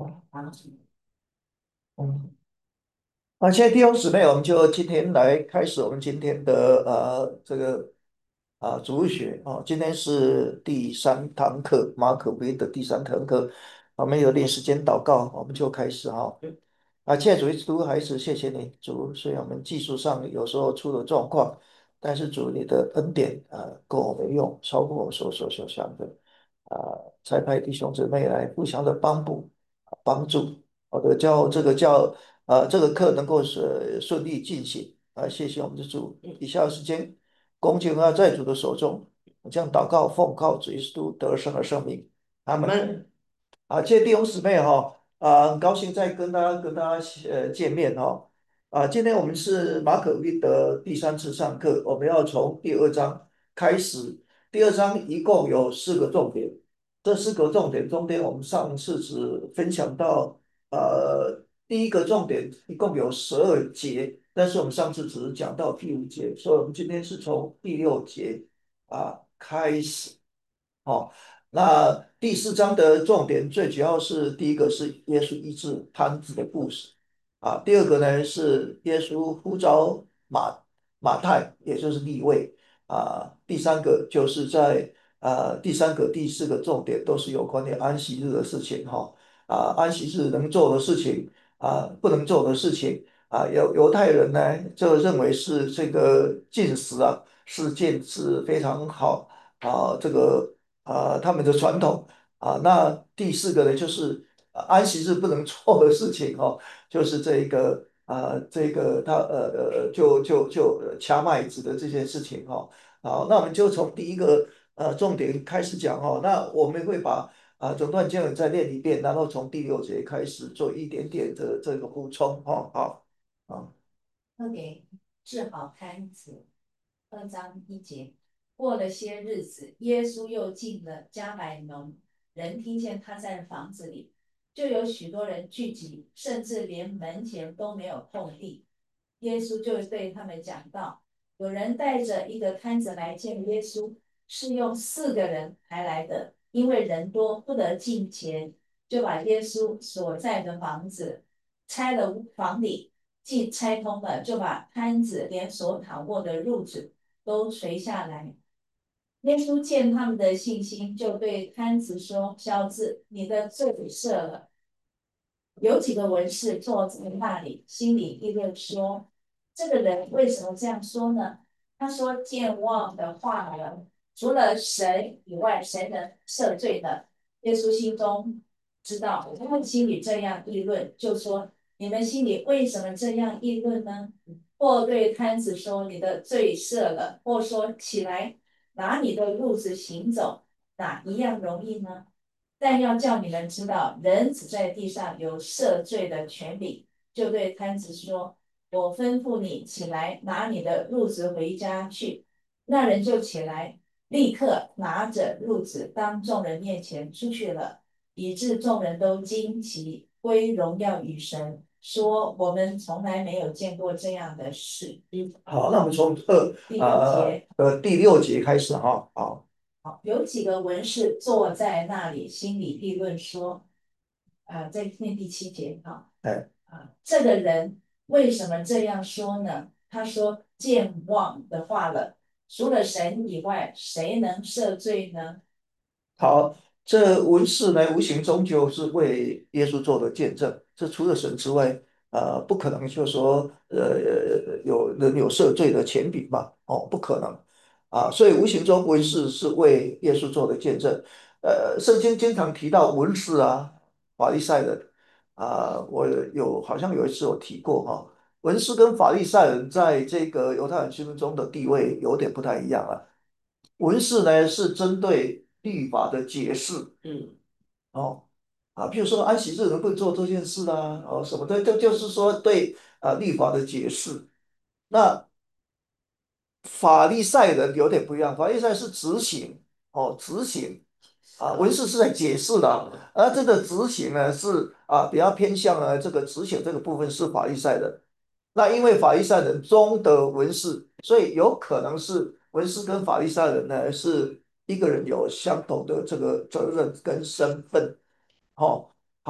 嗯，现在弟兄姊妹，我们就今天来开始我们今天的这个主日学今天是第三堂课，马可福音的第三堂课。我们有点时间祷告，我们就开始哈。谢谢主耶稣，还是谢谢你主。虽然我们技术上有时候出了状况，但是主你的恩典够我们用，超过我所想的啊，差派弟兄姊妹来互相的帮助。好的，这个课能够顺利进行谢谢我们的主。以下的时间恭敬在主的手中，我将祷告奉靠主耶稣得胜的圣名，阿门。谢谢弟兄姊妹哈，很高兴再跟大家见面哈。今天我们是马可福音的第三次上课，我们要从第二章开始。第二章一共有四个重点，这四个重点中间，我们上次只分享到第一个重点一共有12节，但是我们上次只是讲到第5节，所以我们今天是从第6节开始。哦，那第4章的重点最主要是第一个是耶稣医治瘫子的故事第二个呢是耶稣呼召马太，也就是利未第三个就是在第三个、第四个重点都是有关于安息日的事情安息日能做的事情不能做的事情犹太人呢就认为是这个禁食是件是非常好这个他们的传统那第四个呢，就是安息日不能做的事情就是这个他掐麦子的这件事情好，那我们就从第一个重点开始讲那我们会把整段经文再练一遍，然后从第6节开始做一点点的这个补充好啊。 特给治好瘫子。2章1节，过了些日子，耶稣又进了加百农，人听见他在房子里，就有许多人聚集，甚至连门前都没有空地。耶稣就对他们讲道：有人带着一个摊子来见耶稣，是用4个人抬来的，因为人多不得进前，就把耶稣所在的房子拆了房里，既拆通了，就把摊子连所躺卧的褥子都垂下来。耶稣见他们的信心，就对摊子说：小子，你的罪赦了。有几个文士坐在那里，心里议论说：这个人为什么这样说呢？他说健忘的话了，除了神以外，谁能赦罪呢？耶稣心中知道他们心里这样议论，就说：你们心里为什么这样议论呢？或对摊子说：你的罪赦了；或说起来，拿你的褥子行走，哪一样容易呢？但要叫你们知道，人子在地上有赦罪的权柄，就对摊子说：我吩咐你起来，拿你的褥子回家去。那人就起来，立刻拿着褥子，当众人面前出去了，以致众人都惊奇，归荣耀与神，说：我们从来没有见过这样的事。 好，那我们从第6节。 第6节开始好。 好，有几个文士坐在那里，心里议论说：在念第7节哎。 这个人为什么这样说呢？他说健忘的话了，除了神以外，谁能赦罪呢？ 好，这文士呢，无形中就是为耶稣做的见证。这除了神之外，不可能就说，有人有赦罪的权柄嘛？不可能所以无形中文士是为耶稣做的见证。圣经经常提到文士法利赛人我好像有一次我提过文士跟法利赛人在这个犹太人心目中的地位有点不太一样文士呢是针对律法的解释，哦，譬如说安息日能不能做这件事什么的，就是说对律法的解释。那法利赛人有点不一样，法利赛是执行，执行文士是在解释的而这个执行呢是比较偏向这个执行这个部分是法利赛人。那因为法利赛人中的文士，所以有可能是文士跟法利赛人呢是一个人有相同的这个责任跟身份。好，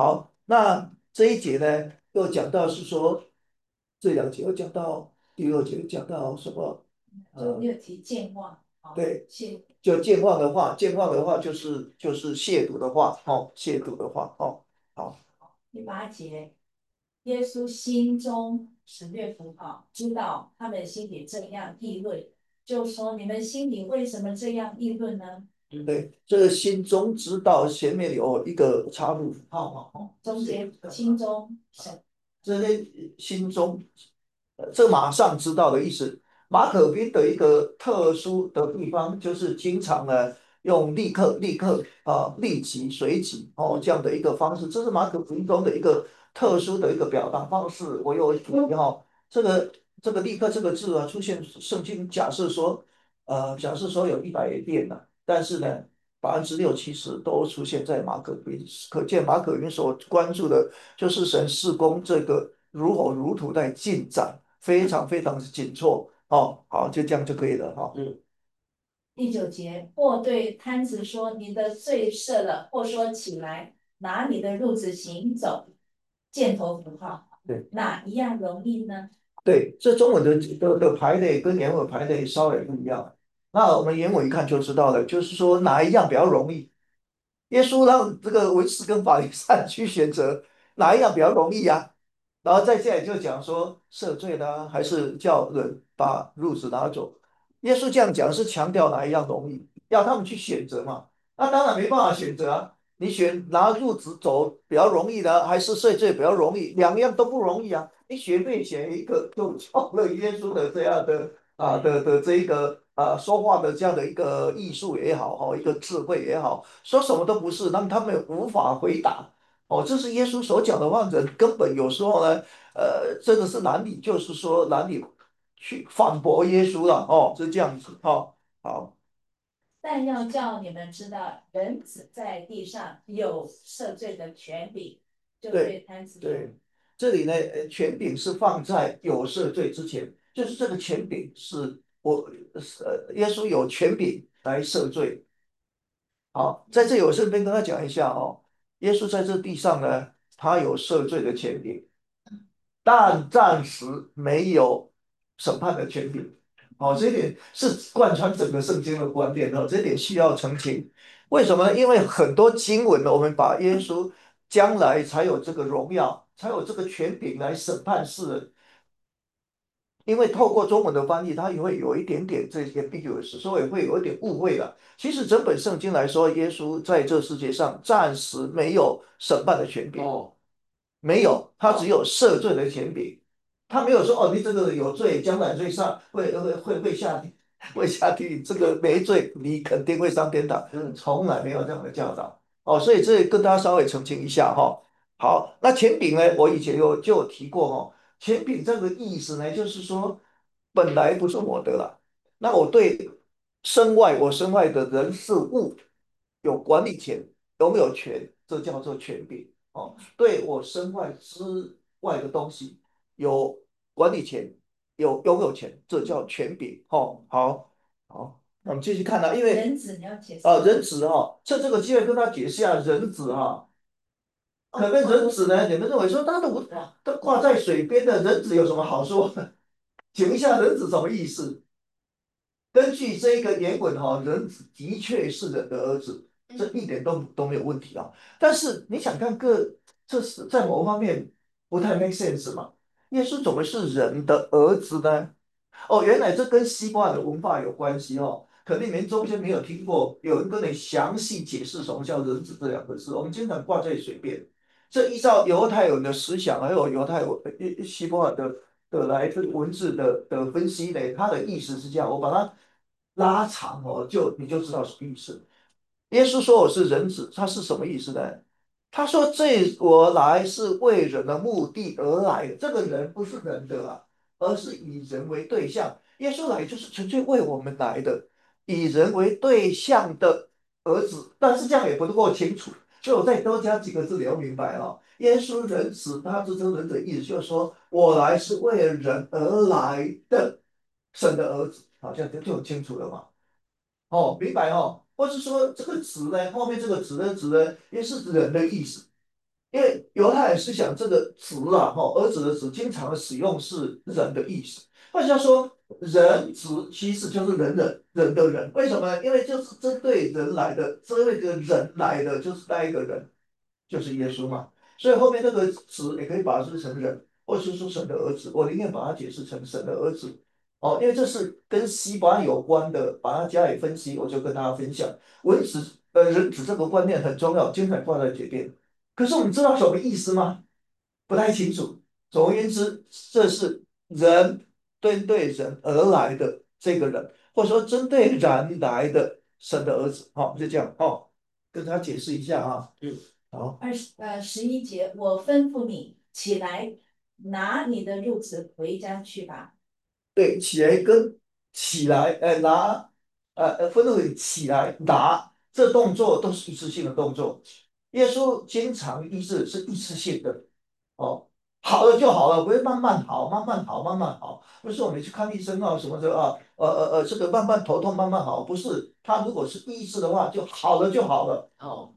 那这一节呢，又讲到是说，这两节又讲到第二节讲到什么？ 就你有提健忘，好， 对， 谢就健忘的话，健忘的话就是亵渎的话，哦，亵渎的话，哦，好， 第8节，耶稣心中省略符号，知道他们心里这样议论，就说你们心里为什么这样议论呢？ 对，这个心中知道前面有一个插入符号嘛，哦， 中间心中省这些心中，这马上知道的意思。马可宾的一个特殊的地方，就是经常呢用立刻、立刻啊、立即、随即哦这样的一个方式，这是马可福音中的一个特殊的一个表达方式。我有注意哈，这个立刻这个字啊，出现圣经假设说有100遍了，但是呢。60%-70%都出现在马可福音，可见马可云所关注的就是神事工这个如火如荼在进展，非常非常紧凑哦。好，就这样就可以了哈。 第9节，或对摊子说：“你的罪赦了。”或说：“起来，拿你的褥子行走。”箭头符号， 对哪一样容易呢？ 对，这中文的排列跟原文排列稍微不一样。那我们原文一看就知道了，就是说哪一样比较容易？耶稣让这个文士跟法利赛人去选择哪一样比较容易呀、然后在这里就讲说赦罪呢，还是叫人把褥子拿走？耶稣这样讲是强调哪一样容易，要他们去选择嘛？那当然没办法选择啊。你选拿褥子走比较容易呢，还是赦罪比较容易？两样都不容易啊。你选一个，就超了耶稣的这样的这一个说话的这样的一个艺术也好，哈，一个智慧也好，说什么都不是，让他们无法回答。哦，这是耶稣所讲的话，人根本有时候呢，真的是难以，就是说难以去反驳耶稣了。哦，是这样子。哦，好， 但要叫你们知道，人子在地上有赦罪的权柄，就对对摊子说。 对，这里呢，权柄是放在有赦罪之前，就是这个权柄是耶稣有权柄来赦罪。好，在这里我顺便跟他讲一下哦，耶稣在这地上呢，他有赦罪的权柄。但暂时没有审判的权柄。哦，这一点是贯穿整个圣经的观点哦，这一点需要澄清。为什么呢？因为很多经文呢，我们把耶稣将来才有这个荣耀，才有这个权柄来审判世人。因为透过中文的翻译，它也会有一点点这些 ambiguous，所以会有一点误会了。其实整本圣经来说，耶稣在这世界上暂时没有审判的权柄。哦，没有，他只有赦罪的权柄，他没有说哦，你这个有罪，将来会下地会下地狱，这个没罪，你肯定会上天堂，从来没有这样的教导哦，所以这跟大家稍微澄清一下哈。好，那权柄呢，我以前就有提过哦，权柄这个意思呢，就是说本来不是我的了，那我身外的人事物有管理权，有没有权？这叫做权柄。哦，对我身外之外的东西有管理权，有拥有权，这叫权柄。哦，好，好，那我们继续看啊，因为人子你要解释。 人子趁这个机会跟他解释一下人子可能人子呢，你们认为说他挂在水边的人子有什么好说的？请问一下，人子什么意思？根据这个原文人子的确是人的儿子，这一点都没有问题啊。但是你想看这是在某方面不太 make sense 嘛？耶稣怎么是人的儿子呢？哦，原来这跟西方的文化有关系哦。可能你们中间没有听过，有人跟你详细解释什么叫人子这两个字。我们经常挂在嘴边。这依照犹太人的思想，还有西方来这个文字的分析呢，它的意思是这样。我把它拉长你就知道什么意思。耶稣说我是人子，他是什么意思呢？他说我来是为人的目的而来的，这个人不是人的而是以人为对象。耶稣来就是纯粹为我们来的，以人为对象的儿子。但是这样也不够清楚，所以我再多加几个字，你要明白耶稣人子，他自称人子的意思就是说我来是为了人而来的神的儿子，好，这样就很清楚了嘛。哦，明白或是说这个子呢，后面这个子呢也是人的意思。 因为犹太人思想这个子啊，儿子的子，经常的使用是人的意思。换句话说，人子其实就是人的人。为什么呢？因为就是针对人来的，这位的人来的就是那一个人，就是耶稣嘛。所以后面这个子也可以把它解释成人，或者是说神的儿子。我宁愿把它解释成神的儿子。哦，因为这是跟西巴有关的，把它加以分析，我就跟大家分享。文子人子这个观念很重要，经常挂在嘴边。可是我们知道什么意思吗？不太清楚。总而言之，这是人针对人而来的这个人，或者说针对人来的神的儿子。好，就这样。好，跟他解释一下啊。好。 11节，我吩咐你起来，拿你的褥子回家去吧。 对，起来跟起来，拿，分为起来拿，这动作都是一次性的动作。耶稣经常医治是一次性的。哦，好了就好了，不会慢慢好，慢慢好，慢慢好。不是我们去看医生啊什么的啊，这个慢慢头痛慢慢好，不是。他如果是医治的话，就好了就好了。哦，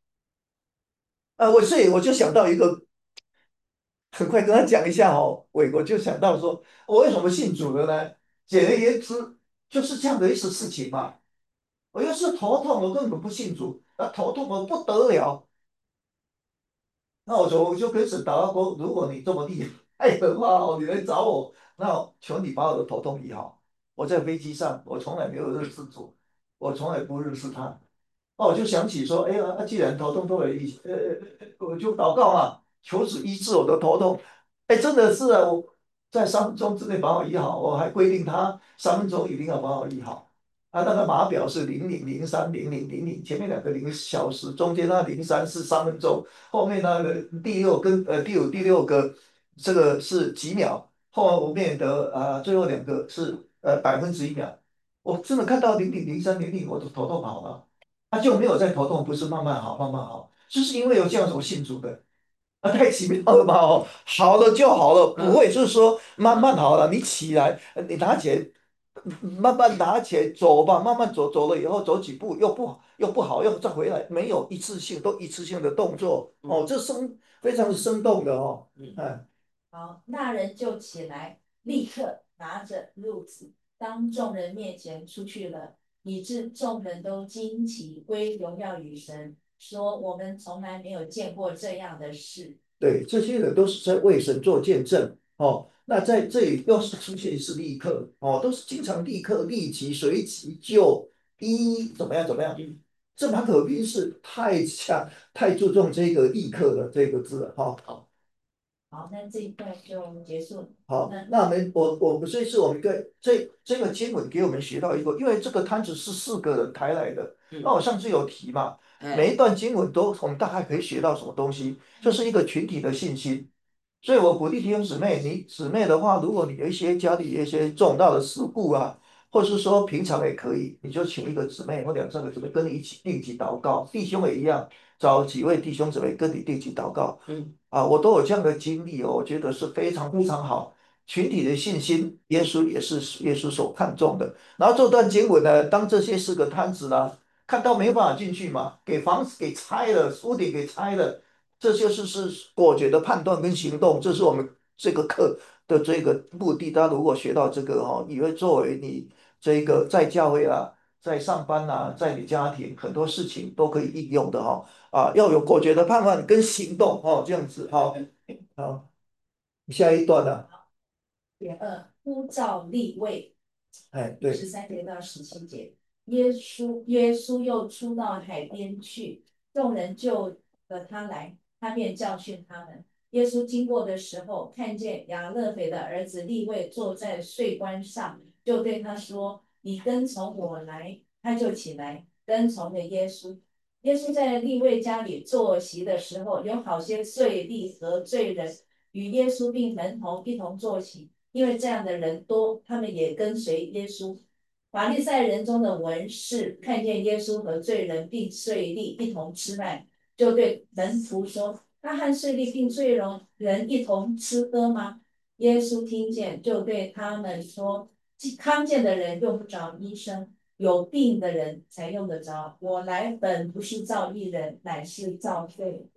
我就想到一个，很快跟他讲一下哦，我就想到说，我为什么信主的呢？简而言之，就是这样的一些事情嘛。我要是头痛，我根本不信主，头痛我不得了。那我就跟神祷告，如果你这么厉害的话哦，你来找我，那求你把我的头痛医好。我在飞机上，我从来没有认识主，我从来不认识他。哦，我就想起说，哎呀，既然头痛都有医，我就祷告嘛，求主医治我的头痛。哎，真的是啊，我在3分钟之内把我医好，我还规定他3分钟一定要把我医好。那个码表是00030000，前面2个0小时，中间那03是3分钟，后面那个第5、第6个这个是几秒，后面的最后2个是1/1000秒。我真的看到000300，我的头痛好了。他就没有在头痛，不是慢慢好，慢慢好，就是因为有这样种信主的。太奇妙了吧？哦，好了就好了，不会就是说慢慢好了，你起来，你拿起来，慢慢拿起来走吧，慢慢走，走了以后走几步又不好，又再回来，没有一次性，都一次性的动作。哦，这非常生动的哦。哎， 好，那人就起来，立刻拿着褥子，当众人面前出去了，以致众人都惊奇，归荣耀与神，说我们从来没有见过这样的事。 对，这些人都是在为神做见证。哦，那在这里又是出现是立刻。哦，都是经常立刻、立即、随即就怎么样怎么样。这马可宾是太注重这个立刻的这个字了。哈、 好，那这一段就结束了。 好， 那那我们这次我们这个经文给我们学到一个，因为这个摊子是4个人抬来的。那我上次有提嘛，每一段经文我们大概可以学到什么东西，就是一个群体的信心。所以我鼓励弟兄姊妹，你姊妹的话，如果你有一些家里有一些重大的事故啊，或是说平常也可以，你就请一个姊妹或2、3个姊妹跟你一起定期祷告，弟兄也一样，找几位弟兄姊妹跟你定期祷告。我都有这样的经历哦，我觉得是非常非常好。群体的信心，耶稣也是耶稣所看重的。然后这段经文呢，当这些4个摊子呢，看到没有办法进去嘛，给房子给拆了，屋顶给拆了，这就是果决的判断跟行动，这是我们这个课的这个目的。大家如果学到这个哦，你会作为你这个在教会啊，在上班啊，在你家庭很多事情都可以应用的哈。要有果决的判断跟行动哦，这样子。好，好，下一段呢、 点2，呼召立位， 哎， 十对。 三节到17节。耶稣又出到海边去，众人就了他来，他便教训他们。耶稣经过的时候，看见亚勒斐的儿子利未坐在税关上，就对他说：“你跟从我来。”他就起来跟从了耶稣。耶稣在利未家里坐席的时候，有好些税吏和罪人与耶稣并门童一同坐席，因为这样的人多，他们也跟随耶稣。法利赛人中的文士看见耶稣和罪人并税吏一同吃饭，就对门徒说：“他和税吏并罪人一同吃喝吗？”耶稣听见，就对他们说：“康健的人用不着医生，有病的人才用得着。我来本不是造义人，乃是造罪人。”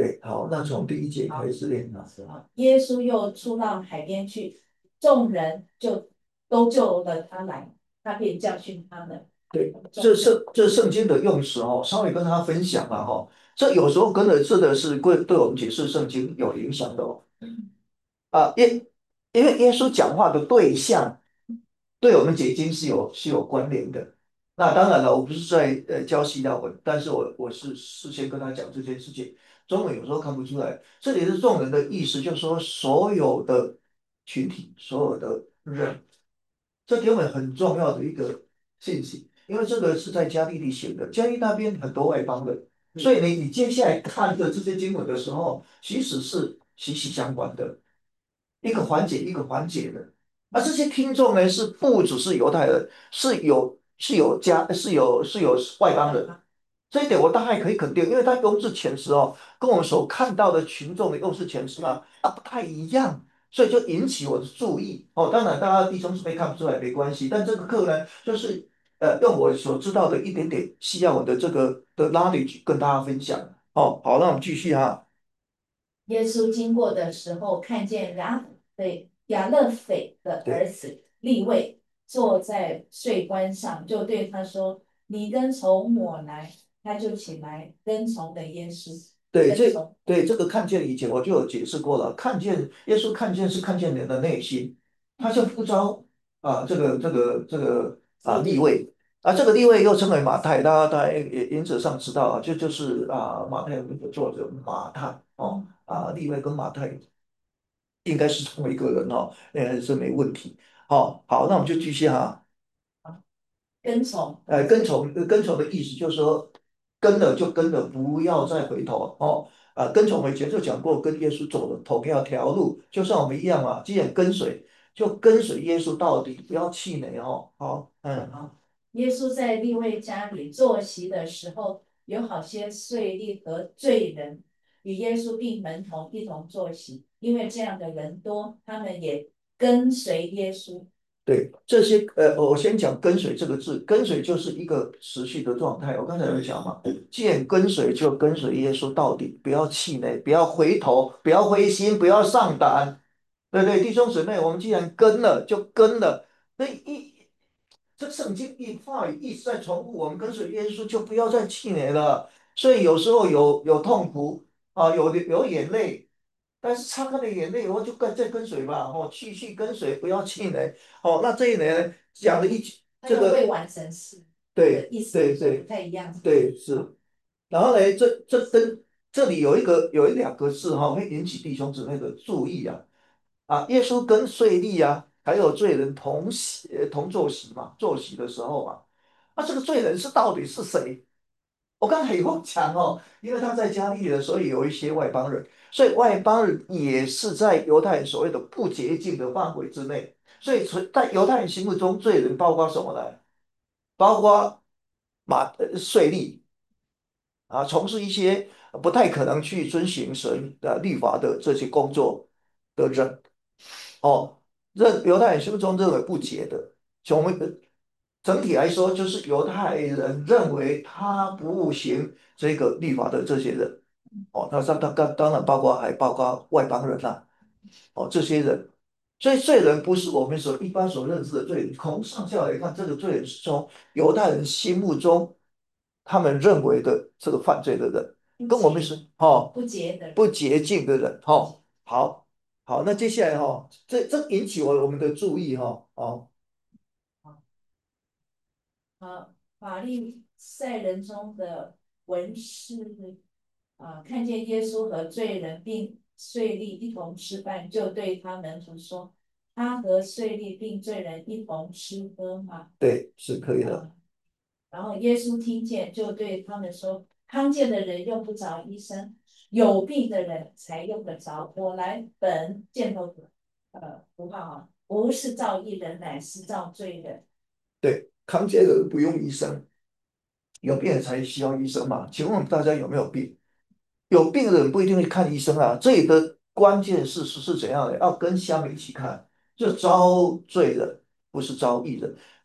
对，好，那从第一节开始练啊。 耶稣又出到海边去，众人就都救了他来，他便教训他们。 对，这圣经的用词哦，稍微跟他分享了哈。这有时候真的是对我们解释圣经有影响的哦。啊，因为耶稣讲话的对象对我们解经是有关联的。那当然了，我不是在教希腊文，但是我是事先跟他讲这件事情。中文有时候看不出来，这里是众人的意思，就是说所有的群体，所有的人。这给我们很重要的一个信息，因为这个是在加利利写的，加利利那边很多外邦人，所以你接下来看的这些经文的时候，其实是息息相关的，一个环节一个环节的。而这些听众呢，是不只是犹太人，是有外邦人，这一点我大概可以肯定，因为他用字遣词哦，跟我们所看到的群众的用字遣词不太一样。所以就引起我的注意哦。当然，大家弟兄姊妹看不出来没关系，但这个课呢，就是用我所知道的一点点西亚文的这个的 knowledge 跟大家分享哦。好，那我们继续哈。 耶稣经过的时候，看见亚勒斐的儿对子利未坐在税关上，就对他说：“你跟从我来。”他就起来跟从了耶稣。 对， 跟从这个看见以前我就有解释过了，看见耶稣看见是看见人的内心，他就呼召立位这个立位又称为马太，大家也原则上知道就是马太那个作者马太立位跟马太应该是同一个人哦，是没问题。好，那我们就继续哈。 跟从。 跟从的意思就是说，跟了就跟了，不要再回头哦。跟从我们以前就讲过，跟耶稣走的同样条路，就像我们一样嘛。既然跟随，就跟随耶稣到底，不要气馁哦。好， 耶稣在利未家里坐席的时候，有好些税吏和罪人与耶稣并门同一同坐席，因为这样的人多，他们也跟随耶稣。 对，这些我先讲跟随这个字，跟随就是一个持续的状态。我刚才有讲嘛，既然跟随就跟随耶稣到底，不要气馁，不要回头，不要灰心，不要上胆。对对，弟兄姊妹，我们既然跟了就跟了，这圣经话语一直在重复，我们跟随耶稣就不要再气馁了。所以有时候有痛苦有眼泪，但是擦干了眼泪以后就再跟随吧，继续跟随，不要气馁。那这一年讲了一句他有未完成事的对意思， 对对不太一样。 对是。然后呢，这里有两个字会引起弟兄姊妹的注意耶稣跟税吏还有罪人同坐席嘛，坐席的时候那这个罪人到底是谁？我刚才有讲因为他在加利利的，所以有一些外邦人，所以外邦人也是在犹太人所谓的不洁净的范围之内，所以在犹太人心目中，罪人包括什么呢？包括税吏从事一些不太可能去遵行神律法的这些工作的人。哦，犹太人心目中认为不洁的，从我们整体来说，就是犹太人认为他不行这个律法的这些人。他当然包括外邦人这些人。所以罪人不是我们一般所认知的罪人，从上下来看，这个罪人是从犹太人心目中他们认为的这个犯罪的人，跟我们是不洁的。 不洁净的人好。好，那接下来这引起我们的注意法利赛人中的文士看见耶稣和罪人并税吏一同吃饭，就对他们徒说：“他和税吏并罪人一同吃喝吗？” 对，是可以的。 然后耶稣听见，就对他们说：“康健的人用不着医生，有病的人才用得着。我来本箭头不怕不是造义人，乃是造罪人。” 对，康健的人不用医生，有病人才需要医生嘛？请问大家有没有病？有病的人不一定会看医生这里的关键是怎样的？要跟下面一起看，就招罪人，不是招义人。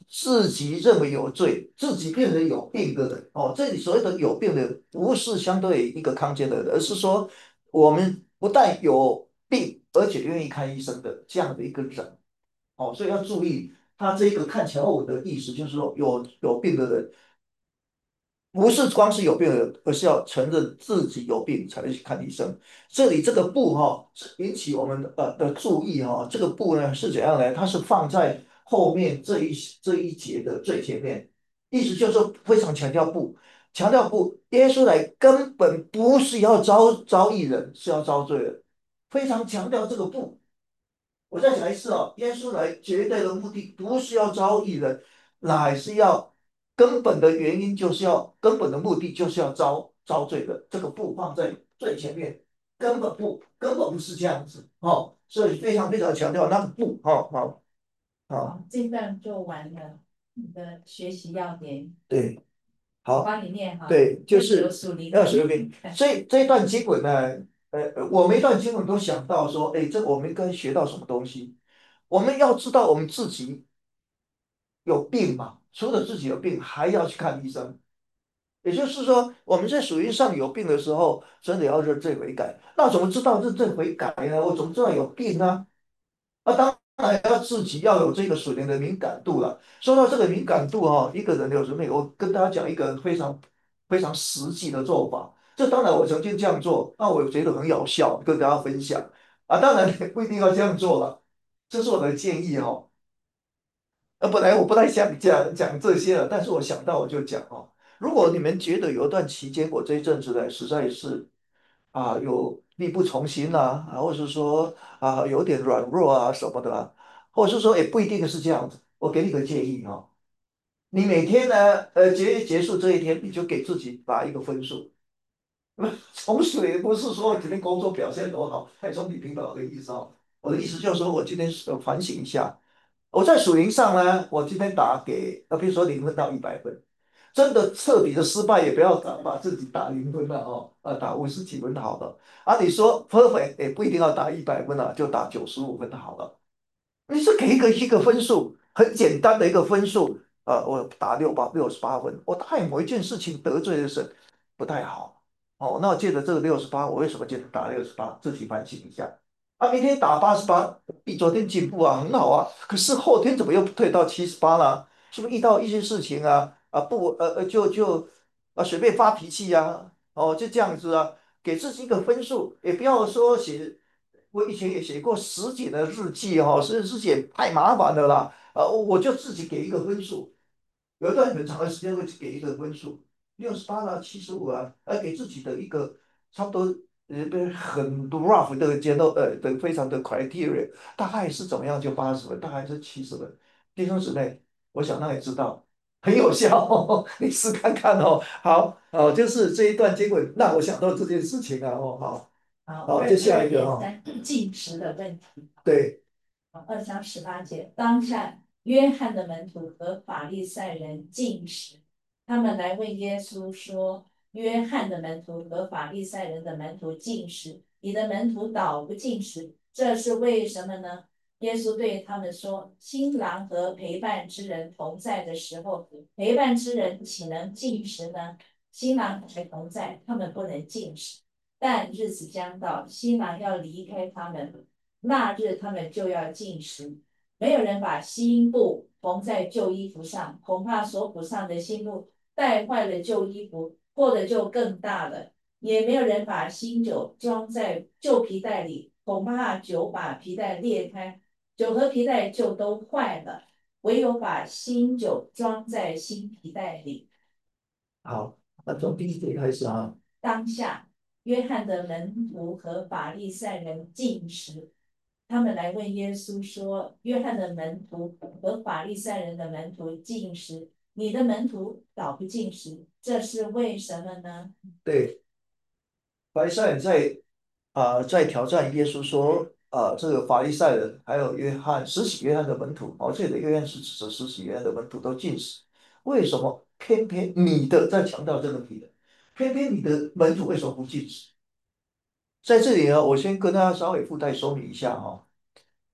自己认为有罪，自己变成有病的人。哦，这里所谓的有病的人，不是相对于一个康健的人，而是说我们不但有病，而且愿意看医生的这样的一个人。哦，所以要注意，他这个看起来我的意思就是说，有病的人。不是光是有病的，而是要承认自己有病才会去看医生。这里这个“不”哈，是引起我们的注意哈。这个“不”呢是怎样呢？它是放在后面这一节的最前面，意思就是说非常强调“不”，强调“不”。耶稣来根本不是要招义人，是要招罪人，非常强调这个“不”。我再讲一次哦，耶稣来绝对的目的不是要招义人，乃是要根本的原因就是要根本的目的就是要招罪的。这个不放在最前面，根本不是这样子哦，所以非常非常强调那个不哦，好好好，这段做完了，你的学习要点， 对我好帮你念哈， 对，就有是属灵的。 要随便。所以这一段经文呢，我每一段经文都想到说，哎，这我们应该学到什么东西？我们要知道我们自己有病嘛，除了自己有病，还要去看医生。也就是说，我们在属灵上有病的时候，真的要认罪悔改。那怎么知道认罪悔改呢？我怎么知道有病呢？那当然要自己要有这个属灵的敏感度了。说到这个敏感度哈、一个人有什么？我跟大家讲一个非常非常实际的做法。这当然我曾经这样做，那我觉得很有效，跟大家分享啊。当然不一定要这样做了，这是我的建议哈、本来我不太想讲这些了，但是我想到我就讲哦。如果你们觉得有一段期间，我这一阵子呢，实在是有力不从心或者是说有点软弱什么的或者是说也不一定是这样子。我给你个建议你每天呢，结束这一天，你就给自己打一个分数。充水不是说今天工作表现多好，太冲你领导的意思哦。我的意思就是说我今天是反省一下。我在属灵上呢，我今天打给比如说0分到100分，真的彻底的失败也不要把自己打0分了打50几分好了。你说 perfect 也不一定要打100分就打95分好了。你是给一个分数，很简单的一个分数，我打68分，我答应某一件事情得罪的是不太好，那我借着这个六十八，我为什么今天打68？自己反省一下，明天打88，比昨天进步很好可是后天怎么又退到78了？是不是遇到一些事情不随便发脾气就这样子给自己一个分数，也不要说写。我以前也写过10几的日记日记也太麻烦了啦。我就自己给一个分数，有一段很长的时间会给一个分数，6875给自己的一个差不多不是很 rough 的节奏的非常的 criteria，大概是怎么样就80分，大概是70分。弟兄姊妹，我想让你知道很有效你试看看好，就是这一段结果让我想到这件事情好。 好， 好， 二就十二点下一个三进食的问题。 对 2章18节，当下约翰的门徒和法利赛人进食，他们来问耶稣说：约翰的门徒和法利赛人的门徒进食，你的门徒倒不进食，这是为什么呢？耶稣对他们说：新郎和陪伴之人同在的时候，陪伴之人岂能进食呢？新郎还同在，他们不能进食。但日子将到，新郎要离开他们，那日他们就要进食。没有人把新布缝在旧衣服上，恐怕所补上的新布带坏了旧衣服，破的就更大了。也没有人把新酒装在旧皮袋里，恐怕酒把皮袋裂开，酒和皮袋就都坏了。唯有把新酒装在新皮袋里。 好，那从第一节开始当下，约翰的门徒和法利赛人进食，他们来问耶稣说：约翰的门徒和法利赛人的门徒进食，你的门徒倒不进食，这是为什么呢？ 对，法利赛人在挑战耶稣说这个法利赛人还有施洗约翰的门徒这里的约翰是指着施洗约翰的门徒都禁食，为什么偏偏你的在强调这个题的，偏偏你的门徒为什么不禁食？在这里我先跟大家稍微附带说明一下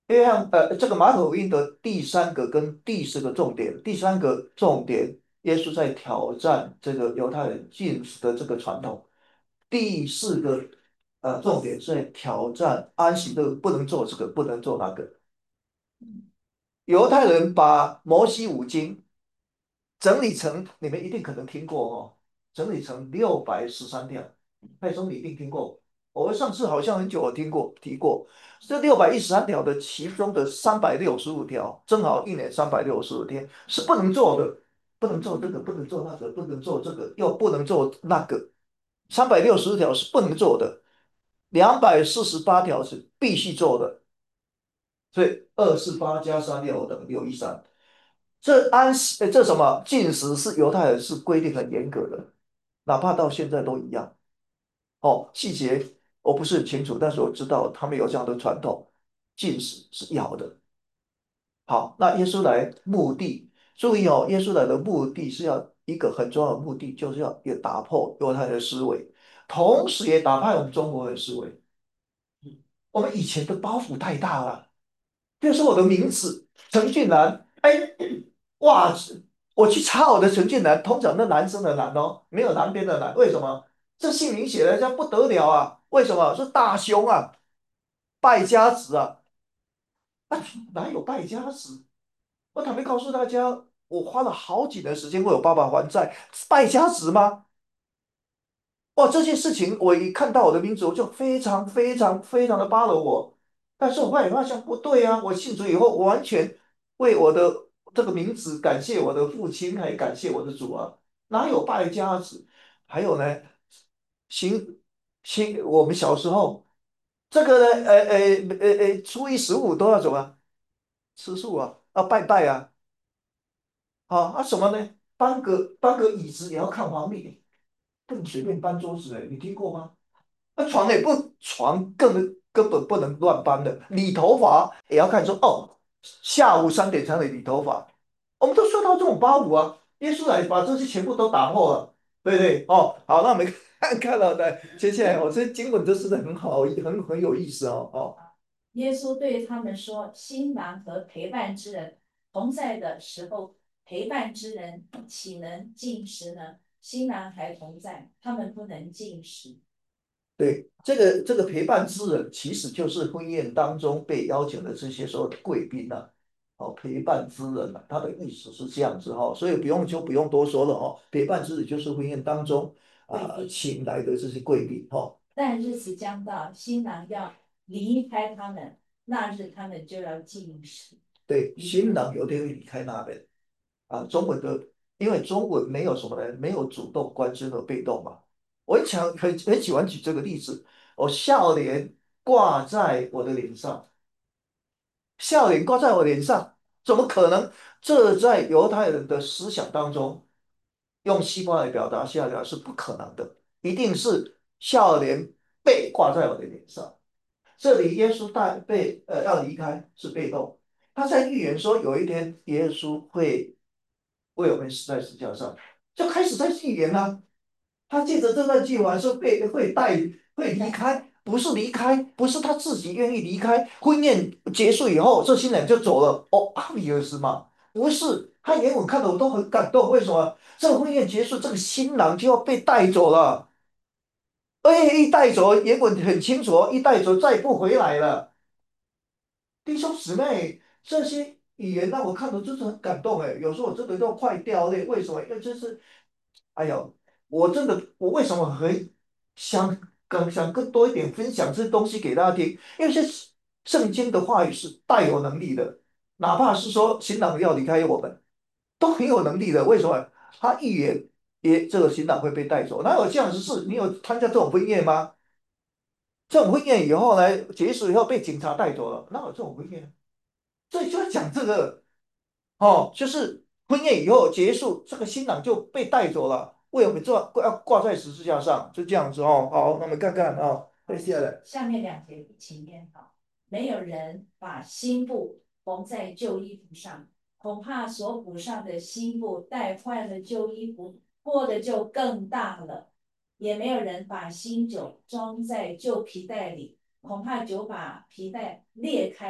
因为这个马可福音的第三个跟第四个重点，第三个重点，耶稣在挑战这个犹太人禁食的这个传统；第四个重点是在挑战安息日不能做这个，不能做那个。犹太人把摩西五经整理成，你们一定可能听过哦，整理成613条。派兄你一定听过，我上次好像很久我提过，这613条的其中的365条，正好一年365天是不能做的，不能做这个，不能做那个，不能做这个，又不能做那个，365条是不能做的，248条是必须做的，所以248加36等于613。这什么禁食是犹太人是规定很严格的，哪怕到现在都一样。哦，细节我不是很清楚，但是我知道他们有这样的传统，禁食是要的。好，那耶稣来目的，注意哦，耶稣来的目的是要一个很重要的目的，就是要也打破犹太人的思维，同时也打破我们中国人的思维。我们以前的包袱太大了。比如说我的名字陈俊南，哎，哇，我去查我的陈俊南，通常那男生的男哦，没有南边的南，为什么？这姓名写的叫不得了啊！为什么？是大凶啊，败家子啊！啊，哪有败家子？我坦白告诉大家，我花了好几年时间为我爸爸还债，是败家子吗？哇，这件事情我一看到我的名字，我就非常非常非常的巴了我。但是我后来发现不对啊，我信主以后，我完全为我的这个名字感谢我的父亲，还感谢我的主啊，哪有败家子？还有呢，行我们小时候这个呢，初一十五都要怎么吃素啊，要拜拜啊，什么呢？搬个椅子也要看黄历，不能随便搬桌子你听过吗？那床根本不能乱搬的，理头发也要看说哦，下午3点才能理头发，我们都受到这种包袱啊。耶稣来把这些全部都打破了，对不对？哦，好，那我们看了的，接下来这经文都是很好，很有意思哦。哦， 耶稣对他们说：新郎和陪伴之人同在的时候，陪伴之人岂能进食呢？新郎还同在，他们不能进食。 对，这个陪伴之人，其实就是婚宴当中被邀请的这些所有的贵宾呐、陪伴之人呐、他的意思是这样子所以不用多说了陪伴之人就是婚宴当中贵宾， 请来的这些贵宾但日子将到，新郎要离开他们，那日他们就要进食。 对， 离开。 新郎有点会离开那边中文的，因为中文没有什么呢，没有主动关心和被动嘛。我很喜欢举这个例子，我笑脸挂在我的脸上。笑脸挂在我脸上，怎么可能？这在犹太人的思想当中，用希伯来表达笑脸是不可能的，一定是笑脸被挂在我的脸上。这里耶稣要离开是被动，他在预言说有一天耶稣会为我们死在十字架上，就开始在预言了。他借着这段计划说会离开，不是离开，不是他自己愿意离开。婚宴结束以后，这新人就走了。哦，阿比尔斯嘛，不是，他原文看的我都很感动。为什么？这个婚宴结束，这个新郎就要被带走了。而且一带走，原文很清楚一带走再不回来了。弟兄姊妹，这些语言让我看的就是很感动有时候我真的都快掉泪。为什么？因为这是，哎呦，我为什么很想想更多一点分享这些东西给大家听？因为圣经的话语是带有能力的，哪怕是说新郎要离开我们，都很有能力的。为什么？他预言这个新郎会被带走，哪有这样的事？你有参加这种婚宴吗？这种婚宴以后呢，结束以后被警察带走了，哪有这种婚宴？所以就要讲这个就是婚宴以后结束，这个新郎就被带走了，为我们挂在十字架上，就这样子好，那我们看看接下来， 下面两节请念好。没有人把新布缝在旧衣服上，恐怕所补上的新布带坏了旧衣服，破的就更大了。也没有人把新酒装在旧皮袋里，恐怕酒把皮袋裂开，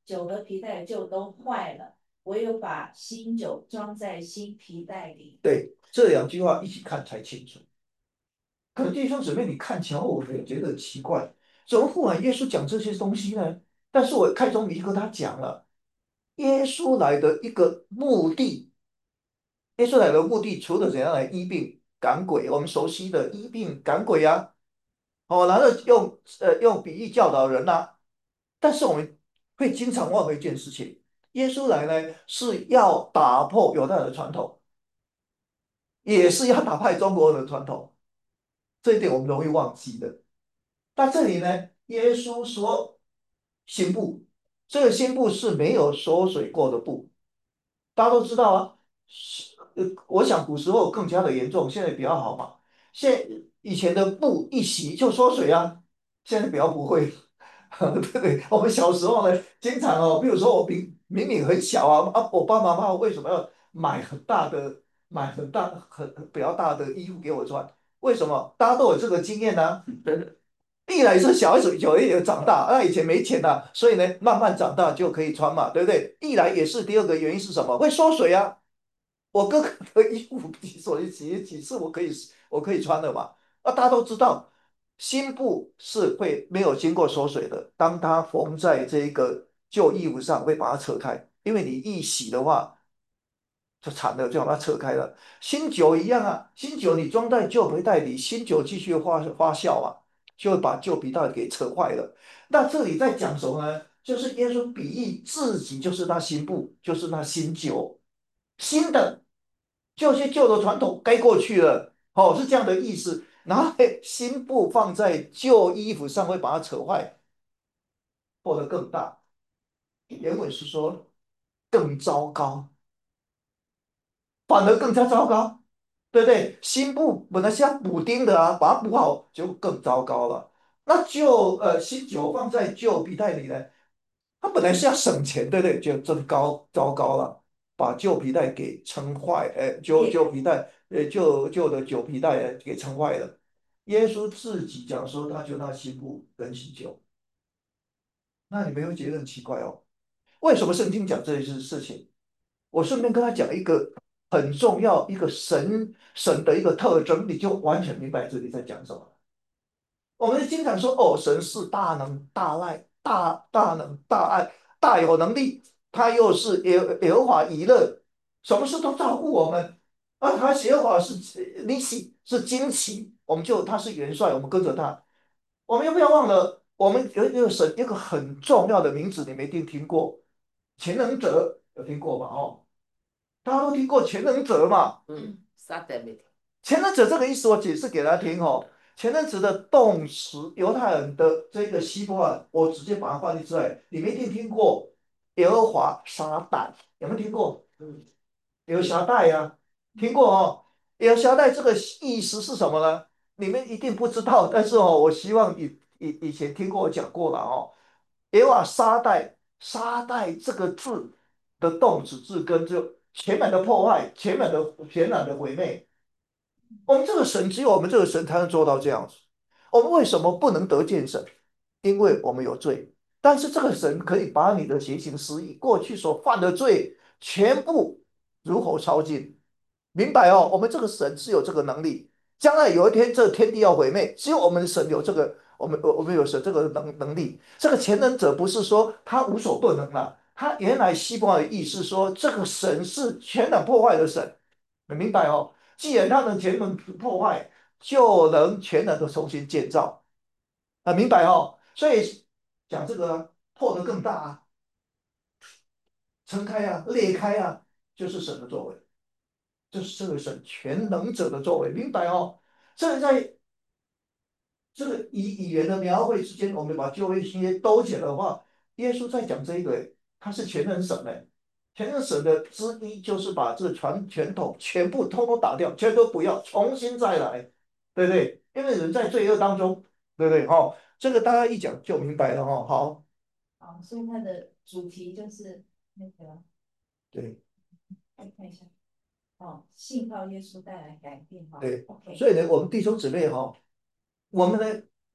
酒和皮带就都坏了，唯有把新酒装在新皮带里。 对，这两句话一起看才清楚。可能弟兄姊妹，你看前后我也觉得奇怪，怎么忽然耶稣讲这些东西呢？但是我开宗明义跟他讲了，耶稣来的一个目的，耶稣来的目的除了怎样来医病赶鬼，我们熟悉的医病赶鬼啊，哦，然后用比喻教导人呐、但是我们会经常忘了一件事情，耶稣来呢是要打破犹太人的传统，也是要打败中国人的传统，这一点我们容易忘记的。那这里呢，耶稣说新布，这个新布是没有缩水过的布，大家都知道啊。我想古时候更加的严重，现在比较好嘛。以前的布一洗就缩水啊，现在比较不会。对不对？我们小时候呢，经常哦，比如说我明明很小我爸爸妈妈为什么要买很比较大的衣服给我穿？为什么？大家都有这个经验呢、一来是小孩子久一点长大，那以前没钱呐、所以呢，慢慢长大就可以穿嘛，对不对？一来也是第二个原因是什么？会缩水啊。我哥哥的衣服几次我可以穿的嘛？大家都知道，新布是会没有经过缩水的，当它缝在这个旧衣服上，会把它扯开，因为你一洗的话就惨了，就把它扯开了。新酒一样啊，新酒你装在旧皮袋里，新酒继续发酵啊，就会把旧皮袋给扯坏了。那这里在讲什么呢？就是耶稣比喻自己就是那新布，就是那新酒。新的，就些旧的传统该过去了，哦，是这样的意思。然后嘿新布放在旧衣服上，会把它扯坏，破得更大。原文是说更糟糕，反而更加糟糕，对不对？新布本来是要补丁的啊，把它补好就更糟糕了。那新酒放在旧皮袋里呢？它本来是要省钱，对不对？就真糟糕了，把旧皮带给撑坏，旧皮带，旧的酒皮带给撑坏了。耶稣自己讲说，他就那新布跟新酒，那你没有觉得很奇怪哦？为什么圣经讲这些事情？我顺便跟他讲一个很重要一个神的一个特征，你就完全明白这里在讲什么。我们经常说，哦，神是大能、大爱、大能、大爱、大有能力，他又是耶和华以勒，什么事都照顾我们。他耶和华是尼西，是惊奇，我们就他是元帅，我们跟着他。我们又不要忘了，我们有一个神，一个很重要的名字，你们一定听过，全能者，有听过吧？哦，大家都听过全能者嘛。 啥都没前任者这个意思，我解释给他听哦。前任者的动词，犹太人的这个希伯来，我直接把它翻译出来。你们一定听过耶和华撒旦，有没有听过？耶和沙代呀、听过哦。耶和沙代这个意思是什么呢？你们一定不知道，但是哦，我希望你以前听过我讲过了哦。耶和华沙代，沙代这个字的动词字根就全然的破坏，全然的毁灭。我们这个神只有我们这个神才能做到这样子。我们为什么不能得见神？因为我们有罪。但是这个神可以把你的邪行失忆、过去所犯的罪全部如何抄尽，明白哦？我们这个神是有这个能力。将来有一天这天地要毁灭，只有我们神有这个，我们有神这个能力。这个全能者不是说他无所不能了，他原来希伯来的意思说这个神是全能破坏的神，你明白哦？既然他能全能破坏，就能全能的重新建造明白哦？所以讲这个破得更大啊，撑开啊，裂开啊，就是神的作为，就是这个神全能者的作为，明白哦？这个在这个语言的描绘之间，我们把旧约新约兜起来的话，耶稣在讲这一个，他是全能神的，全能神的之一就是把这个传统全部通通打掉，全都不要，重新再来，对不对？因为人在罪恶当中，对不对？哦，这个大家一讲就明白了哦。好， 好，所以它的主题就是那个， 对再看一下，哦，信靠耶稣带来改变哈。 对， OK， 所以呢，我们弟兄姊妹哈、我们呢。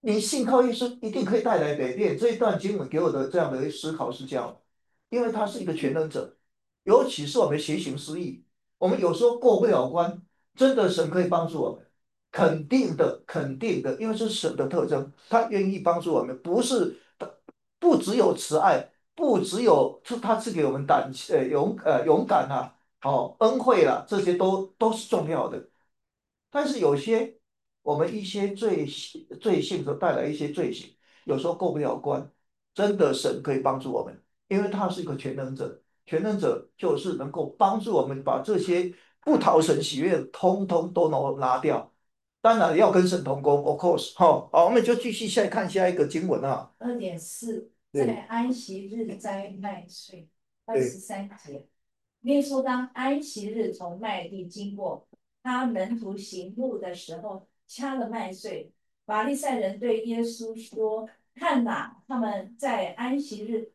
你信靠耶稣一定可以带来改变。这一段经文给我的这样的思考是这样，因为他是一个全能者，尤其是我们随行失意，我们有时候过不了关，真的神可以帮助我们，肯定的，肯定的，因为这是神的特征，他愿意帮助我们，不只有慈爱，不只有是他赐给我们勇敢啊，恩惠啦，这些都是重要的。但是有些我们一些罪性所带来一些罪行，有时候过不了关，真的神可以帮助我们，因为他是一个全能者，全能者就是能够帮助我们把这些不讨神喜悦的通通都能拿掉。当然要跟神同工，of course，好，我们就继续看下一个经文啊。 2.4， 对在安息日摘麦穗。 对 23节，耶稣当安息日从麦地经过，他门徒行路的时候，掐了麦穗。法利赛人对耶稣说：“看哪，他们在安息日